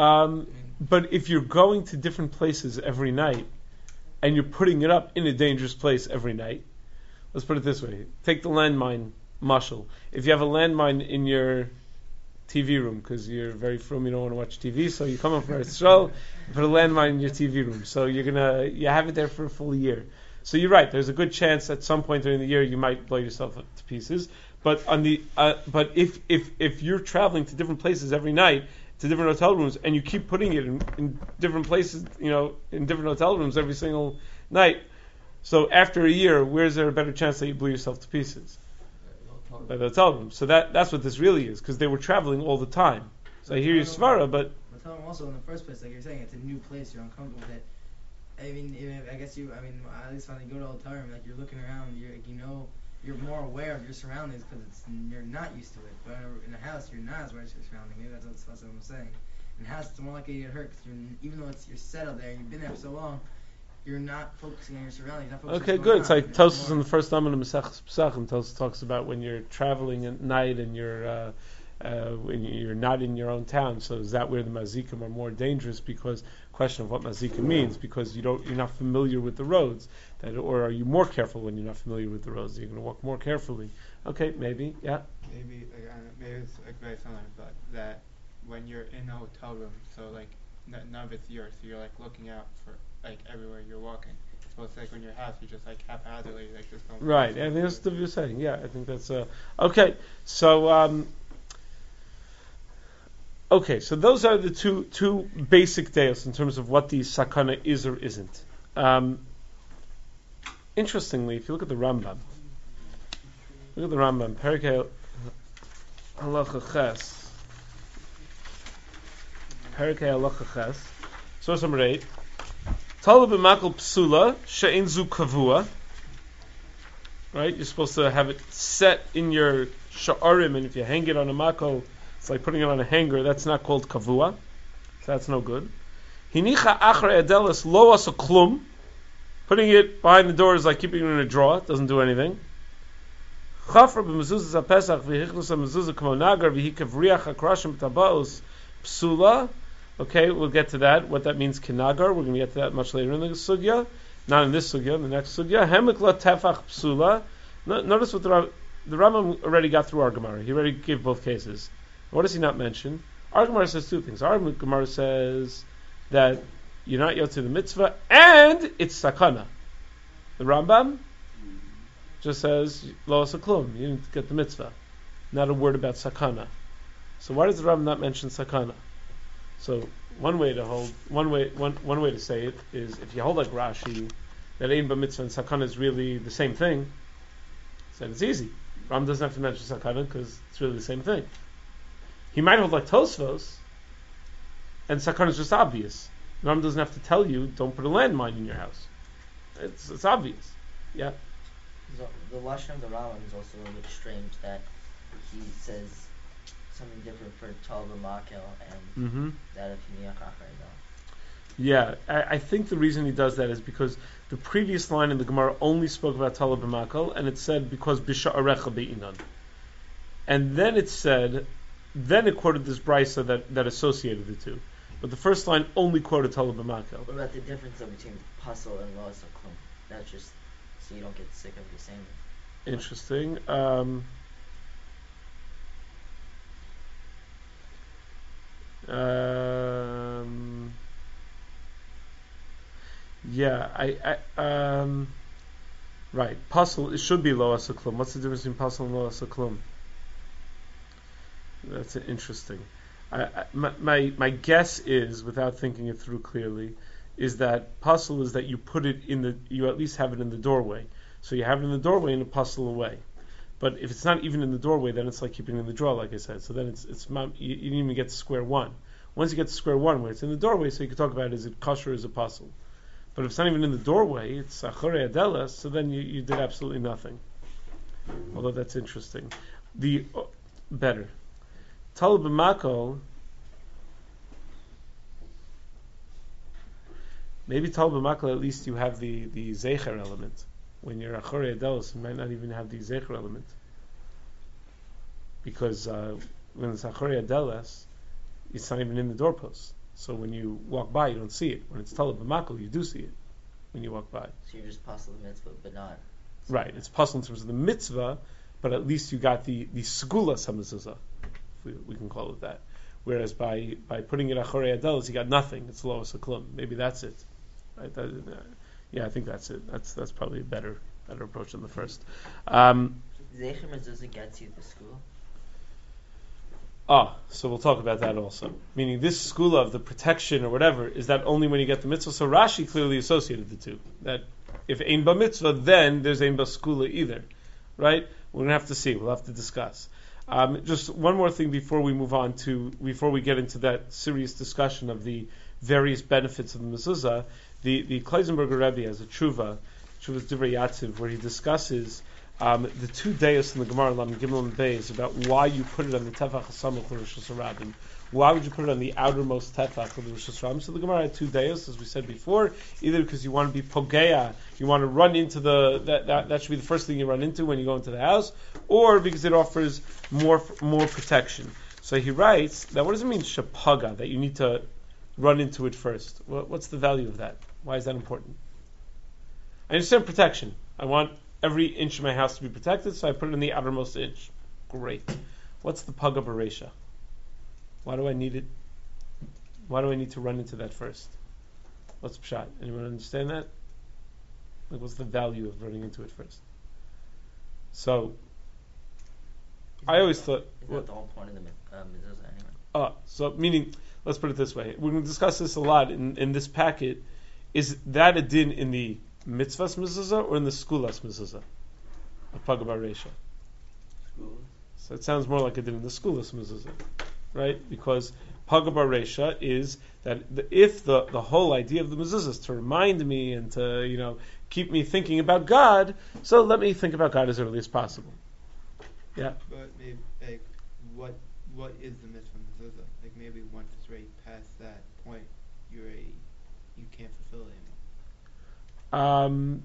But if you're going to different places every night and you're putting it up in a dangerous place every night, let's put it this way. Take the landmine mashal. If you have a landmine in your TV room, because you're very frum, you don't want to watch TV, so you come up for a show, you put a landmine in your TV room. So you have it there for a full year. So you're right, there's a good chance at some point during the year you might blow yourself up to pieces. But but if you're traveling to different places every night, to different hotel rooms, and you keep putting it in different places, in different hotel rooms every single night. So after a year, where's there a better chance that you blew yourself to pieces? By the hotel room. So that's what this really is, because they were traveling all the time. So I hear your svara, but tell them also in the first place, like you're saying, it's a new place, you're uncomfortable with it. I mean, I guess at least when you go to a hotel room, like you're looking around, you're more aware of your surroundings because you're not used to it. But in a house, you're not as aware of your surroundings. Maybe that's what I'm saying. In a house, it's more likely to get hurt because even though you're settled there and you've been there for so long, you're not focusing on your surroundings. Okay, good. It's like Tosfos in the first Amud of Maseches Pesachim. Tosfos talks about when you're traveling at night and when you're not in your own town. So is that where the mazikim are more dangerous? Because question of what mazikim means, because you're not familiar with the roads. Or are you more careful when you're not familiar with the roads? You're going to walk more carefully. Okay, maybe, yeah. Maybe it's like very similar, but that when you're in a hotel room, so like none of it's yours, so you're like looking out for like everywhere you're walking. So it's like when you're house, you just like haphazardly like just don't. Right, I think that's what you're saying. Yeah, I think that's okay. So Okay, so those are the two basic deos in terms of what the sakana is or isn't. Interestingly, if you look at the Rambam, Perikei Halacha Ches, source number 8. Tala b'makol psula she'en zu kavua. Right, you're supposed to have it set in your sha'arim, and if you hang it on a makol, it's like putting it on a hanger. That's not called kavua, so that's no good. Hinicha achra edelis lo asa klum. Putting it behind the door is like keeping it in a drawer. It doesn't do anything. Chafra b'mezuzah pesach v'hichlus ha'mezuzah k'mo nagar v'hikav riach ha'krashim tabaos psula. Okay, we'll get to that. What that means, kinagar. We're going to get to that much later in the sugya. Not in this sugya, in the next sugya. Hemikla tefach psula. Notice what the Rambam already got through our Gemara. He already gave both cases. What does he not mention? Our Gemara says two things. Our Gemara says that you're not yotze the mitzvah, and it's sakana. The Rambam just says lo saklum. You didn't get the mitzvah. Not a word about sakana. So why does the Rambam not mention sakana? So one way to say it is if you hold like Rashi that ein b'mitzvah and sakana is really the same thing, then it's easy. Rambam doesn't have to mention sakana because it's really the same thing. He might hold like Tosfos, and sakana is just obvious. Rambam doesn't have to tell you don't put a landmine in your house. It's obvious. Yeah. So the lashon of the Rambam is also a little bit strange that he says something different for Tal B'Makel and that of Hiniach Achrayda. Yeah, I think the reason he does that is because the previous line in the Gemara only spoke about Tal B'Makel, and it said because B'Sha'arecha Be'inan. And then it quoted this brisa that associated the two. But the first line only quoted Tal B'Makel. What about the difference between Puzzle and Lo Saklum? That's just so you don't get sick of the same. Interesting. Right. Puzzle, it should be Lo Saklum. What's the difference between Puzzle and Lo Saklum? That's interesting. My guess is, without thinking it through clearly, is that puzzle is that you put it you at least have it in the doorway. So you have it in the doorway and a puzzle away. But if it's not even in the doorway, then it's like keeping it in the drawer, like I said. So then you didn't even get to square one. Once you get to square one, where it's in the doorway, so you can talk about is it kosher or is it puzzle. But if it's not even in the doorway, it's acharei adelas, so then you did absolutely nothing. Although that's interesting. Better. Tal b'makol. Maybe Tal b'makol, at least you have the zecher element. When you're acharei adelos, you might not even have the zecher element. Because when it's acharei adelos, it's not even in the doorpost. So when you walk by, you don't see it. When it's Tal b'makol, you do see it when you walk by. So you're just puzzle the mitzvah, but not. Right, it's puzzle in terms of the mitzvah, but at least you got the segula samazuzah. We can call it that. Whereas by putting it acharei adelos, you got nothing. It's lo saklum. Maybe that's it. Right? I think that's it. That's probably a better approach than the first. Zecher mezuzah gets you to school. So we'll talk about that also. Meaning this skula of the protection or whatever, is that only when you get the mitzvah? So Rashi clearly associated the two. That if ein ba mitzvah, then there's ein ba skula either. Right? We're going to have to see. We'll have to discuss. Just one more thing before we get into that serious discussion of the various benefits of the mezuzah. The Kleisenberger Rebbe has a tshuva Divrei Yatziv, where he discusses the two deos in the Gemara, Lam Gimel and Beis, about why you put it on the Tefach HaSamuch Rosh Hashanah. Why would you put it on the outermost Tefach of the Rosh Hashanah? So the Gemara had two deos, as we said before, either because you want to be Pogea, you want to run into that should be the first thing you run into when you go into the house, or because it offers more protection. So he writes that what does it mean Shapaga, that you need to run into it first? What's the value of that? Why is that important? I understand protection. I want every inch of my house to be protected, so I put it in the outermost inch. Great. What's the Paga Bereisha? Why do I need it? Why do I need to run into that first? What's pshat? Anyone understand that? Like, what's the value of running into it first? So, I always thought... Isn't that the whole point of the mezuzah anyway? So meaning, let's put it this way. We're going to discuss this a lot in this packet. Is that a din in the mitzvahs mezuzah or in the skulas mezuzah? Of Pagah Bareisha. So it sounds more like a din in the skulas mezuzah, right? Because Pagah Bareisha is that if the whole idea of the mezuzah is to remind me and to keep me thinking about God, so let me think about God as early as possible. Yeah. But maybe like what is the mitzvah mezuzah? Like maybe once it's right past that point, you can't fulfill it anymore.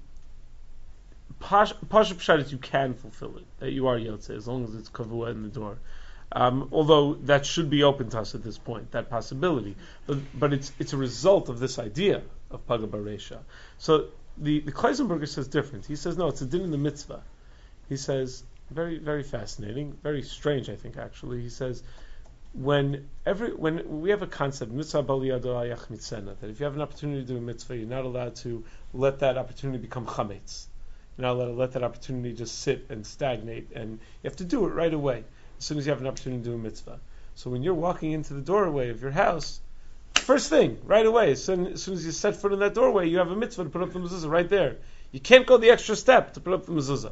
Pasha Pshat is you can fulfill it, that you are Yotze, as long as it's Kavua in the door. Although that should be open to us at this point, that possibility. But it's a result of this idea of Pagah Bareisha. So the Kleisenberger says different. He says, no, it's a din in the mitzvah. He says, very, very fascinating, very strange, I think, actually. He says, when we have a concept, mitzvah baliyado mitzena, that if you have an opportunity to do a mitzvah, you're not allowed to let that opportunity become chametz. You're not allowed to let that opportunity just sit and stagnate, and you have to do it right away as soon as you have an opportunity to do a mitzvah. So when you're walking into the doorway of your house, first thing, right away, as soon as you set foot in that doorway, you have a mitzvah to put up the mezuzah right there. You can't go the extra step to put up the mezuzah.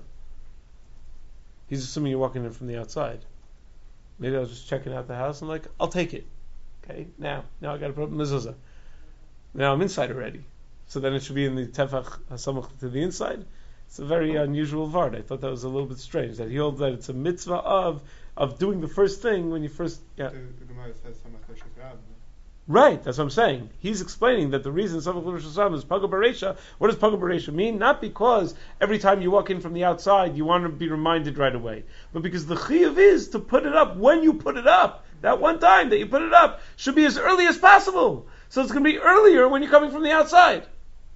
He's assuming you're walking in from the outside. Maybe I was just checking out the house and I'll take it. Okay, now I got to put up the mezuzah. Now I'm inside already. So then it should be in the tefach hasamach to the inside. It's a very unusual vard. I thought that was a little bit strange, that he holds that it's a mitzvah of doing the first thing when you first... Yeah. The Gemara says Samach Rosh Hashanah. Right, that's what I'm saying. He's explaining that the reason Samach Rosh Hashanah is Pagah Bareisha. What does Pagah Bareisha mean? Not because every time you walk in from the outside you want to be reminded right away, but because the chiyuv is to put it up when you put it up. That one time that you put it up should be as early as possible. So it's going to be earlier when you're coming from the outside.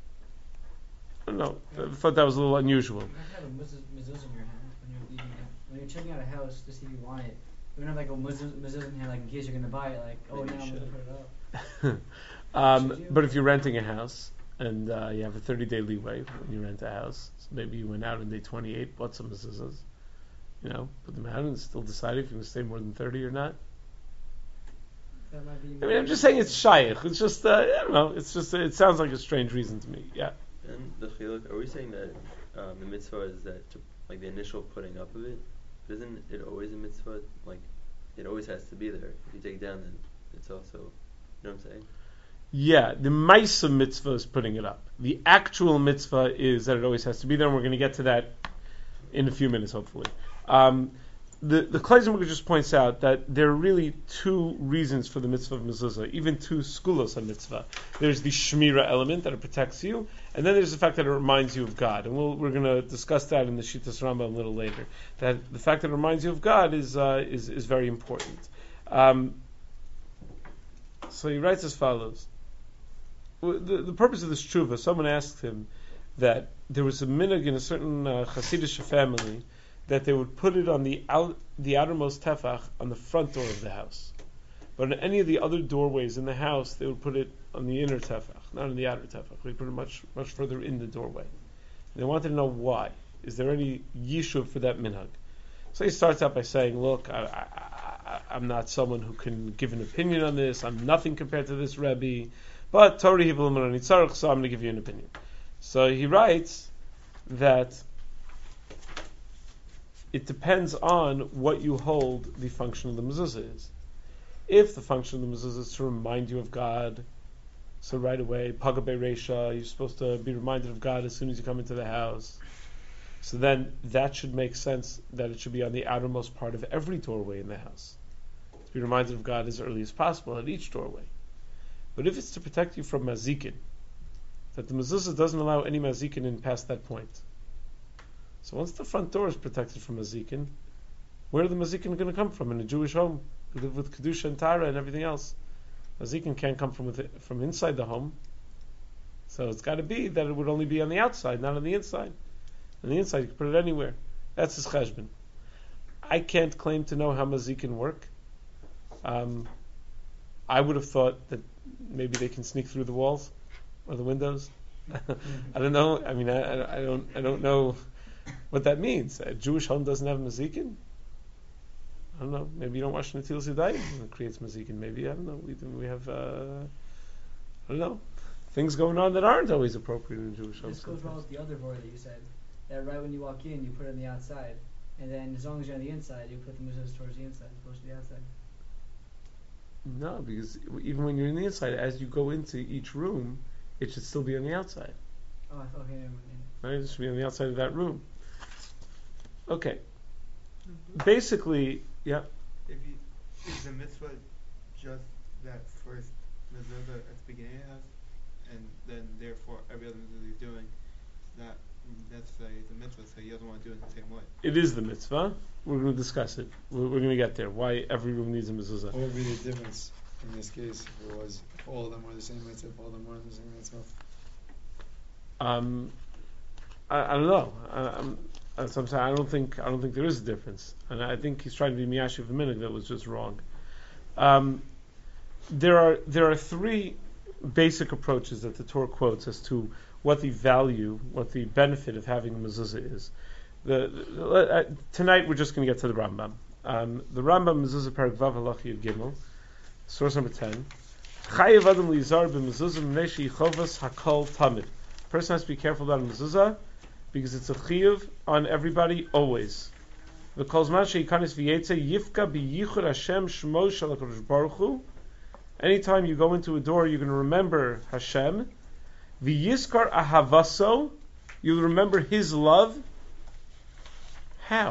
I don't know. I thought that was a little unusual. You have a mezuzah in your hand when you're leaving it. When you're checking out a house to see if you want it, you don't have a mezuzah in here in case you're going to buy it. Now I'm going to put it up. But if you're renting a house and you have a 30-day leeway when you rent a house, so maybe you went out on day 28, bought some mezuzahs, put them out and still decide if you're going to stay more than 30 or not. That might be. I'm just saying it's shaykh. It's just I don't know. It's just it sounds like a strange reason to me. Yeah. And the chiluk, are we saying that the mitzvah is that the initial putting up of it? Isn't it always a mitzvah? It always has to be there. If you take it down, then it's also, you know what I'm saying? Yeah, the Maisa mitzvah is putting it up. The actual mitzvah is that it always has to be there, and we're going to get to that in a few minutes, hopefully. The Kleisenberger just points out that there are really two reasons for the mitzvah of mezuzah, even two skulos on mitzvah. There's the shmira element that it protects you, and then there's the fact that it reminds you of God. And we're going to discuss that in the Shittas Rambam a little later. That the fact that it reminds you of God is very important. So he writes as follows. The purpose of this tshuva, someone asked him that there was a minhag in a certain Hasidic family that they would put it on the outermost tefach on the front door of the house. But on any of the other doorways in the house, they would put it on the inner tefach, not on the outer tefach. They put it much, much further in the doorway. And they wanted to know why. Is there any yishuv for that minhag? So he starts out by saying, look, I'm not someone who can give an opinion on this. I'm nothing compared to this Rebbe. But Torah hivul manani tzarich, so I'm going to give you an opinion. So he writes that it depends on what you hold the function of the mezuzah is. If the function of the mezuzah is to remind you of God, so right away, Pagah Bareisha, you're supposed to be reminded of God as soon as you come into the house. So then that should make sense that it should be on the outermost part of every doorway in the house. To be reminded of God as early as possible at each doorway. But if it's to protect you from mazikin, that the mezuzah doesn't allow any mazikin in past that point. So once the front door is protected from mazikin, where are the mazikin going to come from in a Jewish home? We live with kedusha and tara and everything else. Mazikin can't come from inside the home. So it's got to be that it would only be on the outside, not on the inside. On the inside, you can put it anywhere. That's his cheshbon. I can't claim to know how mazikin work. I would have thought that maybe they can sneak through the walls or the windows. I don't know. I mean, I don't know what that means. A Jewish home doesn't have mazikin? I don't know. Maybe you don't wash Netilas Yadayim and it creates mazikin. Maybe, I don't know. We have, I don't know, things going on that aren't always appropriate in Jewish homes. This goes wrong with the other word that you said. That right when you walk in, you put it on the outside. And then as long as you're on the inside, you put the mezuzah towards the inside, as opposed to the outside. No, because even when you're in the inside, as you go into each room, it should still be on the outside. Oh, I thought, okay, never mind. Right? It should be on the outside of that room. Okay. Basically, yeah. Is the mitzvah just that first mezuzah at the beginning of the house, and then therefore every other mezuzah he's doing, that's the mitzvah, so he doesn't want to do it in the same way? It is the mitzvah. We're going to discuss it. We're going to get there. Why every room needs a mezuzah. What would be the difference in this case if all of them were the same mitzvah, if all of them weren't the same mitzvah? I don't know. That's what I'm saying. I don't think there is a difference, and I think he's trying to be miyashiv a minute that was just wrong. There are three basic approaches that the Torah quotes as to what the value, what the benefit of having a mezuzah is. Tonight we're just going to get to the Rambam. The Rambam mezuzah parak vav halacha yud gimel, source number 10. Chayav adam lizar b'mezuzah mnei sheyichovas hakol tamid. Person has to be careful about a mezuzah because it's a chiyuv on everybody always. The kolzman sheikanis v'yetze yifka b'yichud Hashem shmo shel HaKadosh Baruch Hu. Anytime you go into a door, you're going to remember Hashem. V'yiskar ahavaso, you'll remember His love. How?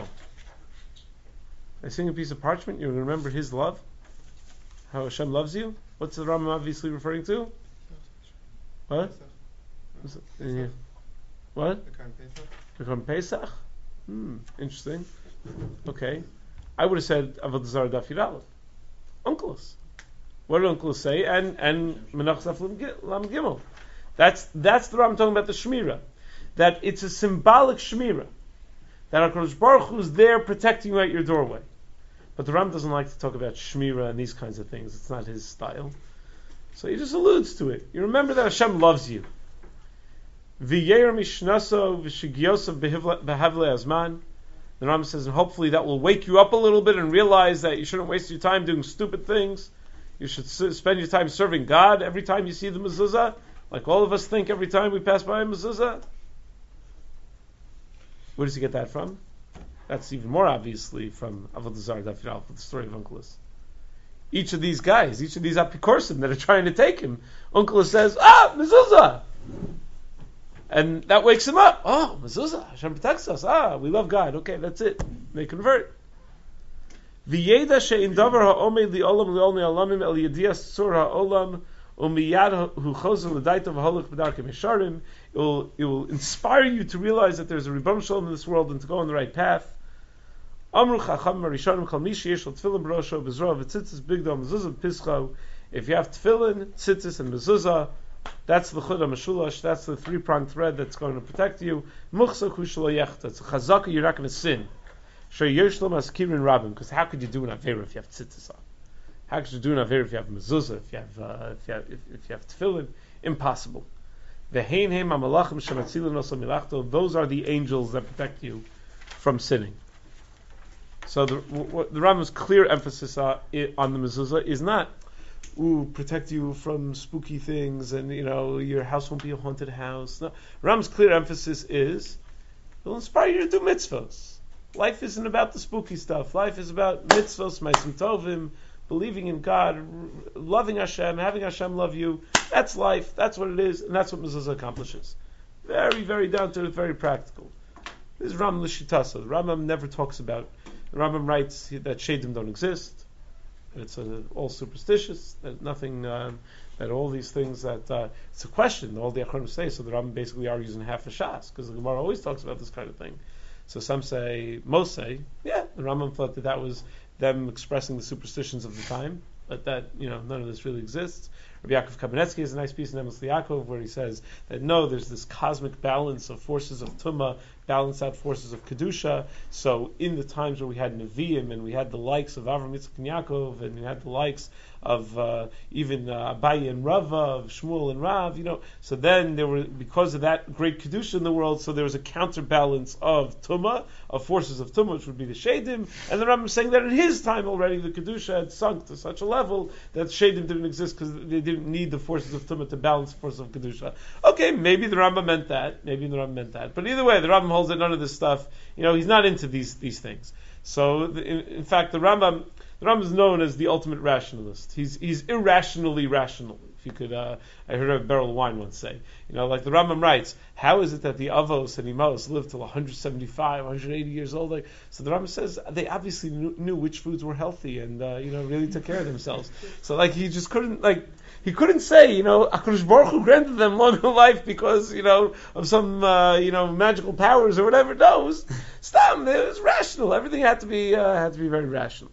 I sing a piece of parchment, you'll remember His love? How Hashem loves you? What's the Rambam obviously referring to? What? Yeah. What? The Korban Pesach? Interesting. Okay. I would have said Avodah Zarah Daf Yud Aleph. Uncles. What did Uncles say? And Menach Zaf Lam Gimel. That's the Rambam talking about the Shmira. That it's a symbolic Shmira. That HaKadosh Baruch Hu is there protecting you at your doorway. But the Rambam doesn't like to talk about Shmira and these kinds of things. It's not his style. So he just alludes to it. You remember that Hashem loves you. V'yeir mishnaso v'shigyosav behavle azman. The Rambam says, and hopefully that will wake you up a little bit and realize that you shouldn't waste your time doing stupid things. You should spend your time serving God every time you see the mezuzah, like all of us think every time we pass by a mezuzah. Where does he get that from? That's even more obviously from Avodah Zarah Daf Yud Aleph, the story of Unkelos. Each of these guys, each of these apikorsim that are trying to take him, Unkelos says, mezuzah! And that wakes him up. Oh, mezuzah, Hashem protects us. We love God. Okay, that's it. They convert. V'yeda she'in davar ha'omei li'olam li'olnei alamim el yediyas tzur ha'olam u'miyad hu'chozu l'daitav ha'holech b'darkim yesharim. It will inspire you to realize that there's a Ribbon Shalom in this world and to go on the right path. Amru chacham marishanim chal mishi yesh lo tefillin b'rosho b'zroa v'tzitzis bigdom mezuzah pischo. If you have tefillin, tzitzis, and mezuzah, that's the chud HaMashulash, that's the three-pronged thread that's going to protect you. Muchsa kushlo yechta. It's a chazaka, you're not going to sin. Because how could you do an Avera if you have tzitzis on? How could you do an Avera if you have mezuzah, if you have tefillin? Impossible. Those are the angels that protect you from sinning. So the Rambam's clear emphasis on the mezuzah is not protect you from spooky things and your house won't be a haunted house. No. Rambam's clear emphasis is it'll inspire you to do mitzvahs. Life isn't about the spooky stuff. Life is about mitzvahs, ma'asim tovim, believing in God, loving Hashem, having Hashem love you. That's life. That's what it is, and that's what mezuzah accomplishes. Very, very down to earth, very practical. This is Rambam L'Shitasa. The Rambam never talks about. The Rambam writes that shadim don't exist. That it's all superstitious. That nothing. That all these things that it's a question. All the Achronim say. So the Rambam basically argues in half a shas because the Gemara always talks about this kind of thing. So most say, the Rambam thought that was them expressing the superstitions of the time, but that none of this really exists. Rabbi Yaakov Kamenetsky has a nice piece in Emes Yaakov where he says that no, there's this cosmic balance of forces of Tumah balance out forces of Kedusha. So in the times where we had Nevi'im and we had the likes of Avram, Yitzchak, and Yaakov, and we had the likes of even Abaye and Rava, of Shmuel and Rav, so then there were, because of that great Kedusha in the world, so there was a counterbalance of Tumah, of forces of Tumah, which would be the Shadim, and the Rambam is saying that in his time already the Kedusha had sunk to such a level that Shadim didn't exist because they didn't need the forces of Tumah to balance the forces of Kedusha. Okay, maybe the Rambam meant that, but either way, the Rambam holds that none of this stuff, he's not into these things. So, in fact, the Rambam is known as the ultimate rationalist. He's irrationally rational. If you could, I heard a barrel of wine once say, like the Rambam writes, how is it that the Avos and Imos lived till 175, 180 years old? So the Rambam says they obviously knew which foods were healthy and really took care of themselves. So he just couldn't he couldn't say HaKadosh Baruch Hu granted them longer life because of some magical powers or whatever. No, it was stam. It was rational. Everything had to be very rational.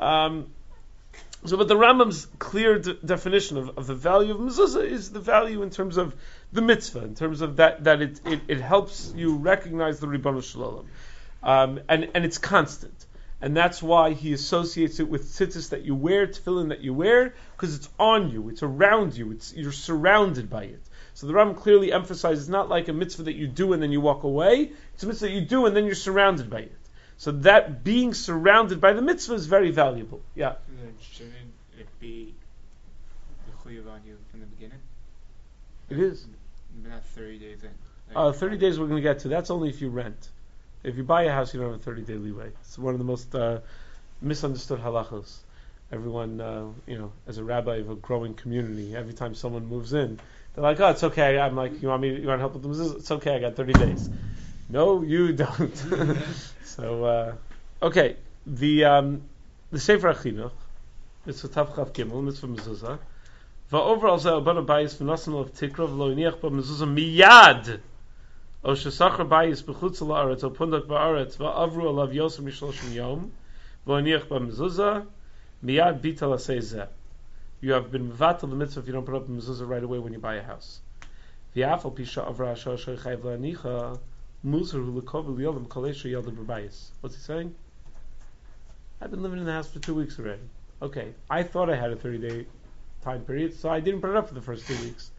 But the Rambam's clear definition of the value of mezuzah is the value in terms of the mitzvah, in terms of that it helps you recognize the Ribono Shel Olam, and it's constant, and that's why he associates it with tzitzis that you wear, tefillin that you wear, because it's on you, it's around you, you're surrounded by it. So the Rambam clearly emphasizes not like a mitzvah that you do and then you walk away; it's a mitzvah that you do and then you're surrounded by it. So that being surrounded by the mitzvah is very valuable. Yeah. Then shouldn't it be the chiyuv on you from the beginning? It is. Not 30 days in. 30 days we're going to get to. That's only if you rent. If you buy a house, you don't have a 30-day leeway. It's one of the most misunderstood halachos. Everyone, as a rabbi of a growing community, every time someone moves in, they're like, "Oh, it's okay." I'm like, "You want to help with the mezuzah? It's okay. I got 30 days." No, you don't. So, okay, the Sefer HaChinuch, it's a Tav Chav Gimel, mitzvah mezuzah. Va'over zeh abana bayis v'nasan of tikra v'lo iniach ba mezuzah miyad. O shesachar bayis b'chutz la'aretz o pundak ba'aretz va'avru alav yosem mishloshim yom v'lo iniach ba mezuzah miyad bital aseh zeh. You have been mevatel the mitzvah if you don't put up the mezuzah right away when you buy a house. V'afal pisha avra asher chayv la'anicha. What's he saying? I've been living in the house for 2 weeks already. Okay, I thought I had a 30-day time period, so I didn't put it up for the first 2 weeks.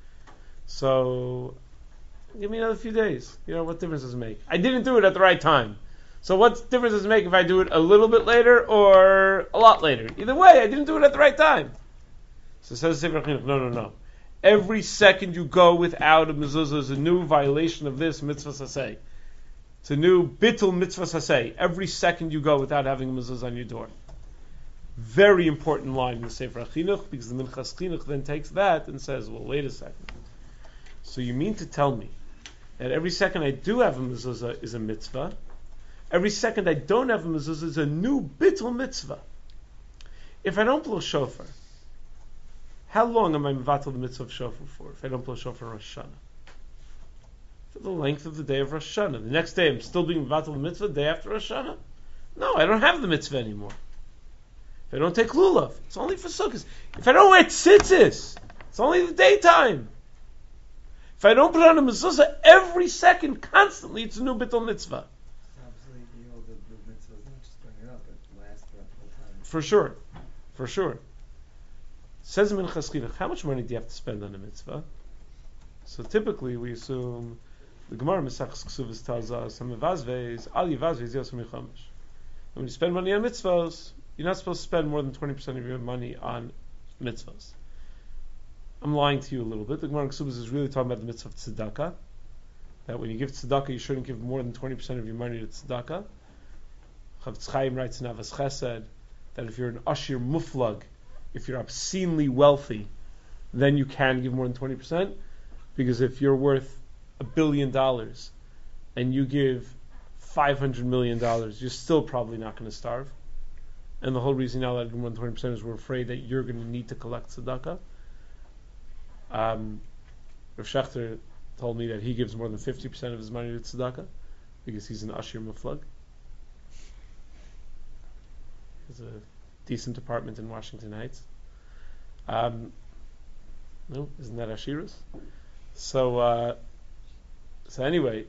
So, give me another few days. What difference does it make? I didn't do it at the right time. So what difference does it make if I do it a little bit later or a lot later? Either way, I didn't do it at the right time. So it says, no. Every second you go without a mezuzah is a new violation of this mitzvah saseh. It's a new bittul mitzvah saseh. Every second you go without having a mezuzah on your door. Very important line in the Sefer HaChinuch, because the Minchas Chinuch then takes that and says, well, wait a second. So you mean to tell me that every second I do have a mezuzah is a mitzvah, every second I don't have a mezuzah is a new bittul mitzvah. If I don't blow shofar, how long am I mevatel the mitzvah of shofar for if I don't blow shofar on Rosh Hashanah? For the length of the day of Rosh Hashanah. The next day I'm still being mevatel the mitzvah, the day after Rosh Hashanah? No, I don't have the mitzvah anymore. If I don't take lulav, it's only for sukkahs. If I don't wear tzitzis, it's only the daytime. If I don't put on a mezuzah every second, constantly, it's a new bittul mitzvah. The mitzvah is not just bring it up, it lasts throughout the whole time. For sure. Says Minchas Chinuch, how much money do you have to spend on a mitzvah? So typically we assume the Gemara Mesachos Ksuvos tells us al yivazveis yosem michomesh. And when you spend money on mitzvahs, you're not supposed to spend more than 20% of your money on mitzvahs. I'm lying to you a little bit. The Gemara Ksuvos is really talking about the mitzvah of tzedakah. That when you give tzedakah, you shouldn't give more than 20% of your money to tzedakah. Chavetz Chaim writes in Avos Chesed that if you're an ashir muflag, if you're obscenely wealthy, then you can give more than 20%, because if you're worth $1 billion and you give $500 million, you're still probably not going to starve. And the whole reason now that I give more than 20% is we're afraid that you're going to need to collect tzedakah. Rav Shechter told me that he gives more than 50% of his money to tzedakah because he's an ashir muflag. He's a decent apartment in Washington Heights. No, isn't that Ashiras? So anyway,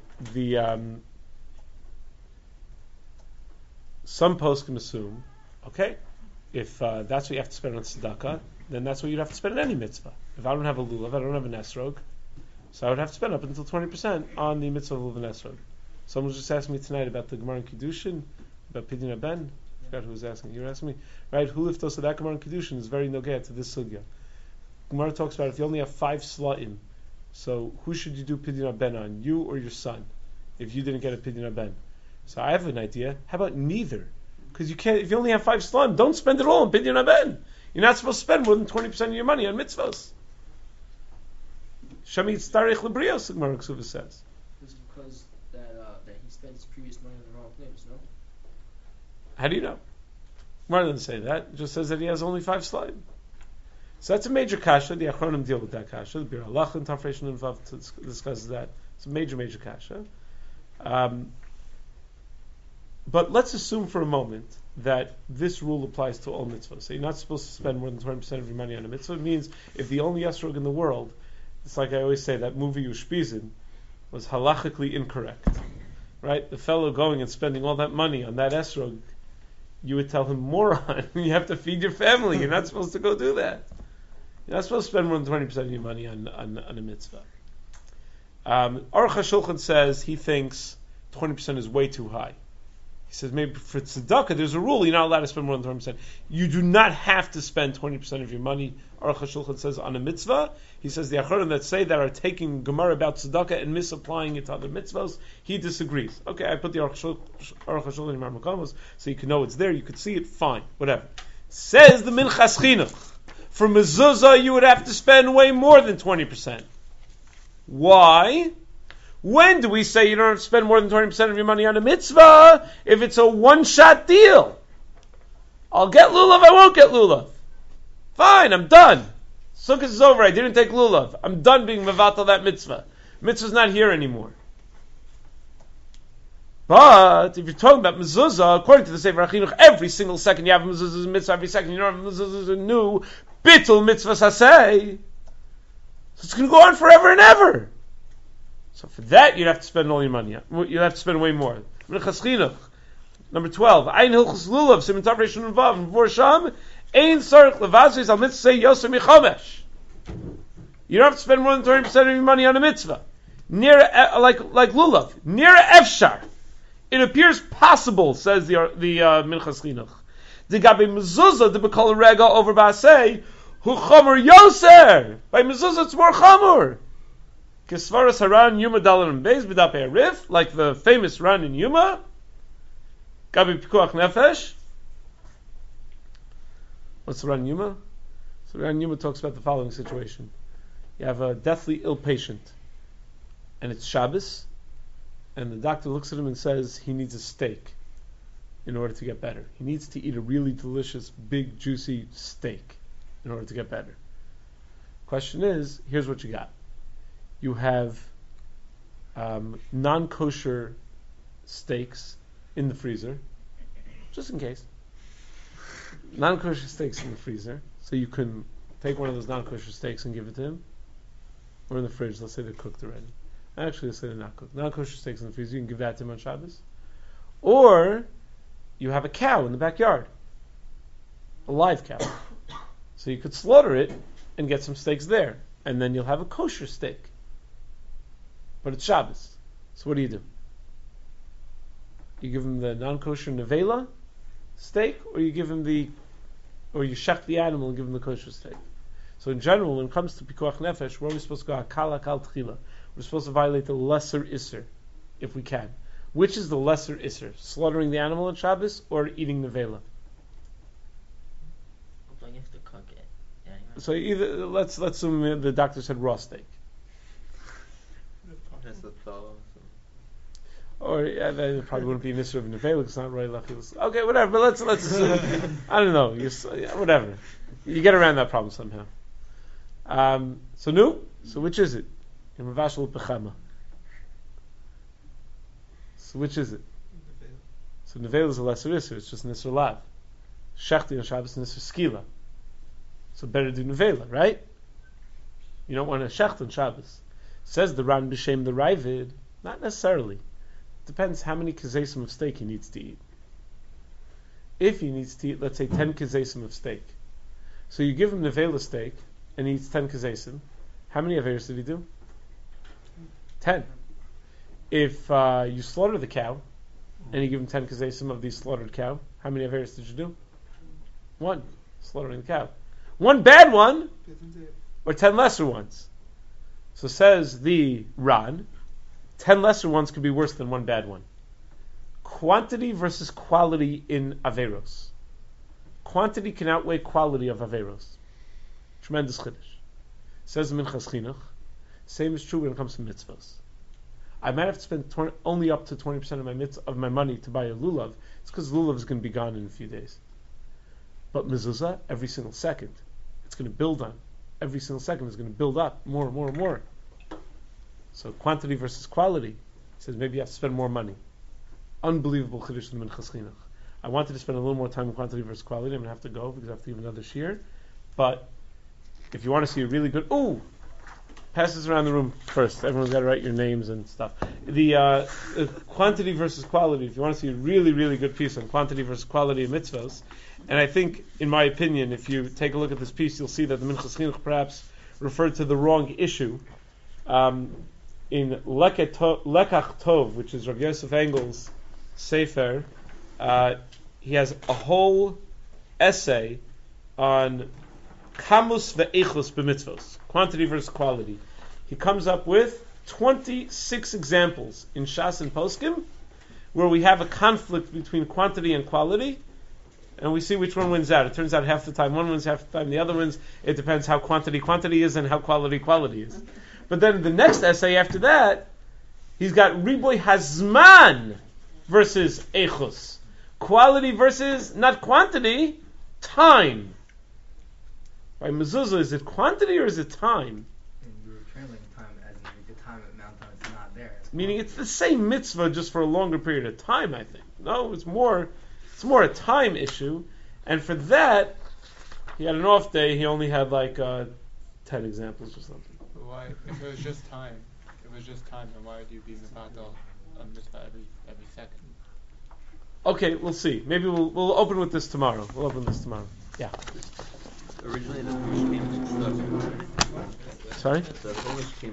some posts can assume, okay, if that's what you have to spend on tzedakah, then that's what you'd have to spend on any mitzvah. If I don't have a lulav, I don't have an esrog, so I would have to spend up until 20% on the mitzvah of lulav and esrog. Someone was just asking me tonight about the Gemara in Kiddushin, about Pidyon Ben. I forgot who was asking. You were asking me, right? Who liftos that Gemara in Kiddushin is very nogeh to this sugya. Gemara talks about if you only have 5 sla'im, so who should you do Pidyon Ben on, you or your son, if you didn't get a Pidyon Ben? So I have an idea. How about neither? Because you can't. If you only have 5 sla'im, don't spend it all on Pidyon Ben. You're not supposed to spend more than 20% of your money on mitzvahs. Shamit Starich Librios, the Gemara Ksuva says. This is because that he spent his previous money in the wrong place, no? How do you know? Gemara doesn't say that. It just says that he has only 5 sla'im. So that's a major kasha. The Achronim deal with that kasha. The Bir Halach and Tafresh and Vav discusses that. It's a major kasha. But let's assume for a moment that this rule applies to all mitzvahs. So you're not supposed to spend more than 20% of your money on a mitzvah. It means if the only esrog in the world, it's like I always say, that movie Ushpizin was halachically incorrect. Right? The fellow going and spending all that money on that esrog, you would tell him, moron, you have to feed your family. You're not supposed to go do that. You're not supposed to spend more than 20% of your money on a mitzvah. Aruch HaShulchan says he thinks 20% is way too high. He says maybe for tzedakah there's a rule you're not allowed to spend more than 20%. You do not have to spend 20% of your money. Aruch HaShulchan says on a mitzvah. He says the Acharonim that say that are taking Gemara about tzedakah and misapplying it to other mitzvahs. He disagrees. Okay, I put the Aruch HaShulchan in Marmakamos so you can know it's there. You could see it. Fine, whatever. Says the Minchas Chinuch. For mezuzah you would have to spend way more than 20%. Why? When do we say you don't have to spend more than 20% of your money on a mitzvah if it's a one-shot deal? I'll get lulav, I won't get lulav. Fine, I'm done. Sukkot is over, I didn't take lulav. I'm done being mevatel that mitzvah. Mitzvah's not here anymore. But if you're talking about mezuzah, according to the Sefer HaChinuch, every single second you have mezuzah is a mitzvah, every second you don't have mezuzah is a new bittul mitzvah saseh. So it's going to go on forever and ever. So for that, you'd have to spend all your money on. You'd have to spend way more. Minchas Chinuch, number 12. Ein hilchos lulav, siman tav reishon and vav, and before Sham, ein sarich levazis al mitzvah yoser michomesh. You don't have to spend more than 20% of your money on a mitzvah. Like lulav. Nira efshar. It appears possible, says the Minchas Chinuch. The gabe mezuzah, the bekol rega over basei, hu chomer yoser. By mezuzah, it's more chomer. Kisvaras Haran Yuma Dalar and Beis B'dapei Arif, like the famous Ran in Yuma. Gabi Pikuach Nefesh. What's the Ran in Yuma? So Ran in Yuma talks about the following situation: you have a deathly ill patient, and it's Shabbos, and the doctor looks at him and says he needs a steak in order to get better. He needs to eat a really delicious, big, juicy steak in order to get better. Question is, here's what you got. You have non-kosher steaks in the freezer, just in case. Non-kosher steaks in the freezer, so you can take one of those non-kosher steaks and give it to him, or in the fridge. Let's say they're cooked already. Actually, let's say they're not cooked. Non-kosher steaks in the freezer, you can give that to him on Shabbos. Or you have a cow in the backyard, a live cow, so you could slaughter it and get some steaks there, and then you'll have a kosher steak. But it's Shabbos. So what do? You give him the non-kosher nevela steak, or you give him or you shech the animal and give him the kosher steak. So in general, when it comes to pikuach nefesh, we're only supposed to go akal tchila. We're supposed to violate the lesser isser, if we can. Which is the lesser isser? Slaughtering the animal on Shabbos or eating nevela? Don't you have to cook it? Anyway. So either let's assume the doctor said raw steak. Or that probably wouldn't be an issue of nevela. It's not right. Okay, whatever. But let's assume. I don't know. Whatever. You get around that problem somehow. So which is it? So which is it? So nevela is a lesser isser. It's just nisr lav. Shechti on Shabbos nisr skila. So better do nevela, right? You don't want to shecht on Shabbos. Says the Ran B'Shem the Ravid, not necessarily. Depends how many kezesim of steak he needs to eat. If he needs to eat, let's say 10 kezesim of steak, so you give him nevela steak and he eats 10 kezesim, how many averos did he do? 10. If you slaughter the cow and you give him 10 kezesim of the slaughtered cow, how many averos did you do? 1. Slaughtering the cow. 1 bad one or 10 lesser ones. So says the Ran, 10 lesser ones could be worse than 1 bad one. Quantity versus quality in averos. Quantity can outweigh quality of averos. Tremendous chiddush. Says Minchas Chinuch. Same is true when it comes to mitzvahs. I might have to spend only up to 20% of my money to buy a lulav. It's because lulav is going to be gone in a few days. But mezuzah, every single second, it's going to build on. Every single second is going to build up more and more and more. So quantity versus quality. He says maybe you have to spend more money. Unbelievable chiddush in Minchas Chinuch. I wanted to spend a little more time on quantity versus quality. I'm going to have to go because I have to give another shiur. But if you want to see a really good... Pass this around the room first. Everyone's got to write your names and stuff. The quantity versus quality. If you want to see a really, really good piece on quantity versus quality of mitzvahs, and I think, in my opinion, if you take a look at this piece, you'll see that the Minchas Chinuch perhaps referred to the wrong issue. In Lekach Tov, which is Rav Yosef Engel's Sefer, he has a whole essay on Kamus ve'echus b'mitzvos, quantity versus quality. He comes up with 26 examples in Shas and Poskim where we have a conflict between quantity and quality, and we see which one wins out. It turns out half the time one wins, half the time the other wins. It depends how quantity is and how quality is. But then the next essay after that, he's got Riboy Hazman versus Echus. Quality versus, not quantity, time. By mezuzah, is it quantity or is it time? And you were translating time as in the time amount of it's not there. Meaning it's the same mitzvah just for a longer period of time, I think. No, it's more a time issue. And for that, he had an off day, he only had 10 examples or something. But why, if it was just time, then why would you be mevatel on mitzvah every second? Okay, we'll see. Maybe we'll open with this tomorrow. Yeah. Originally, the Chumash came stuck. Sorry? The Chumash came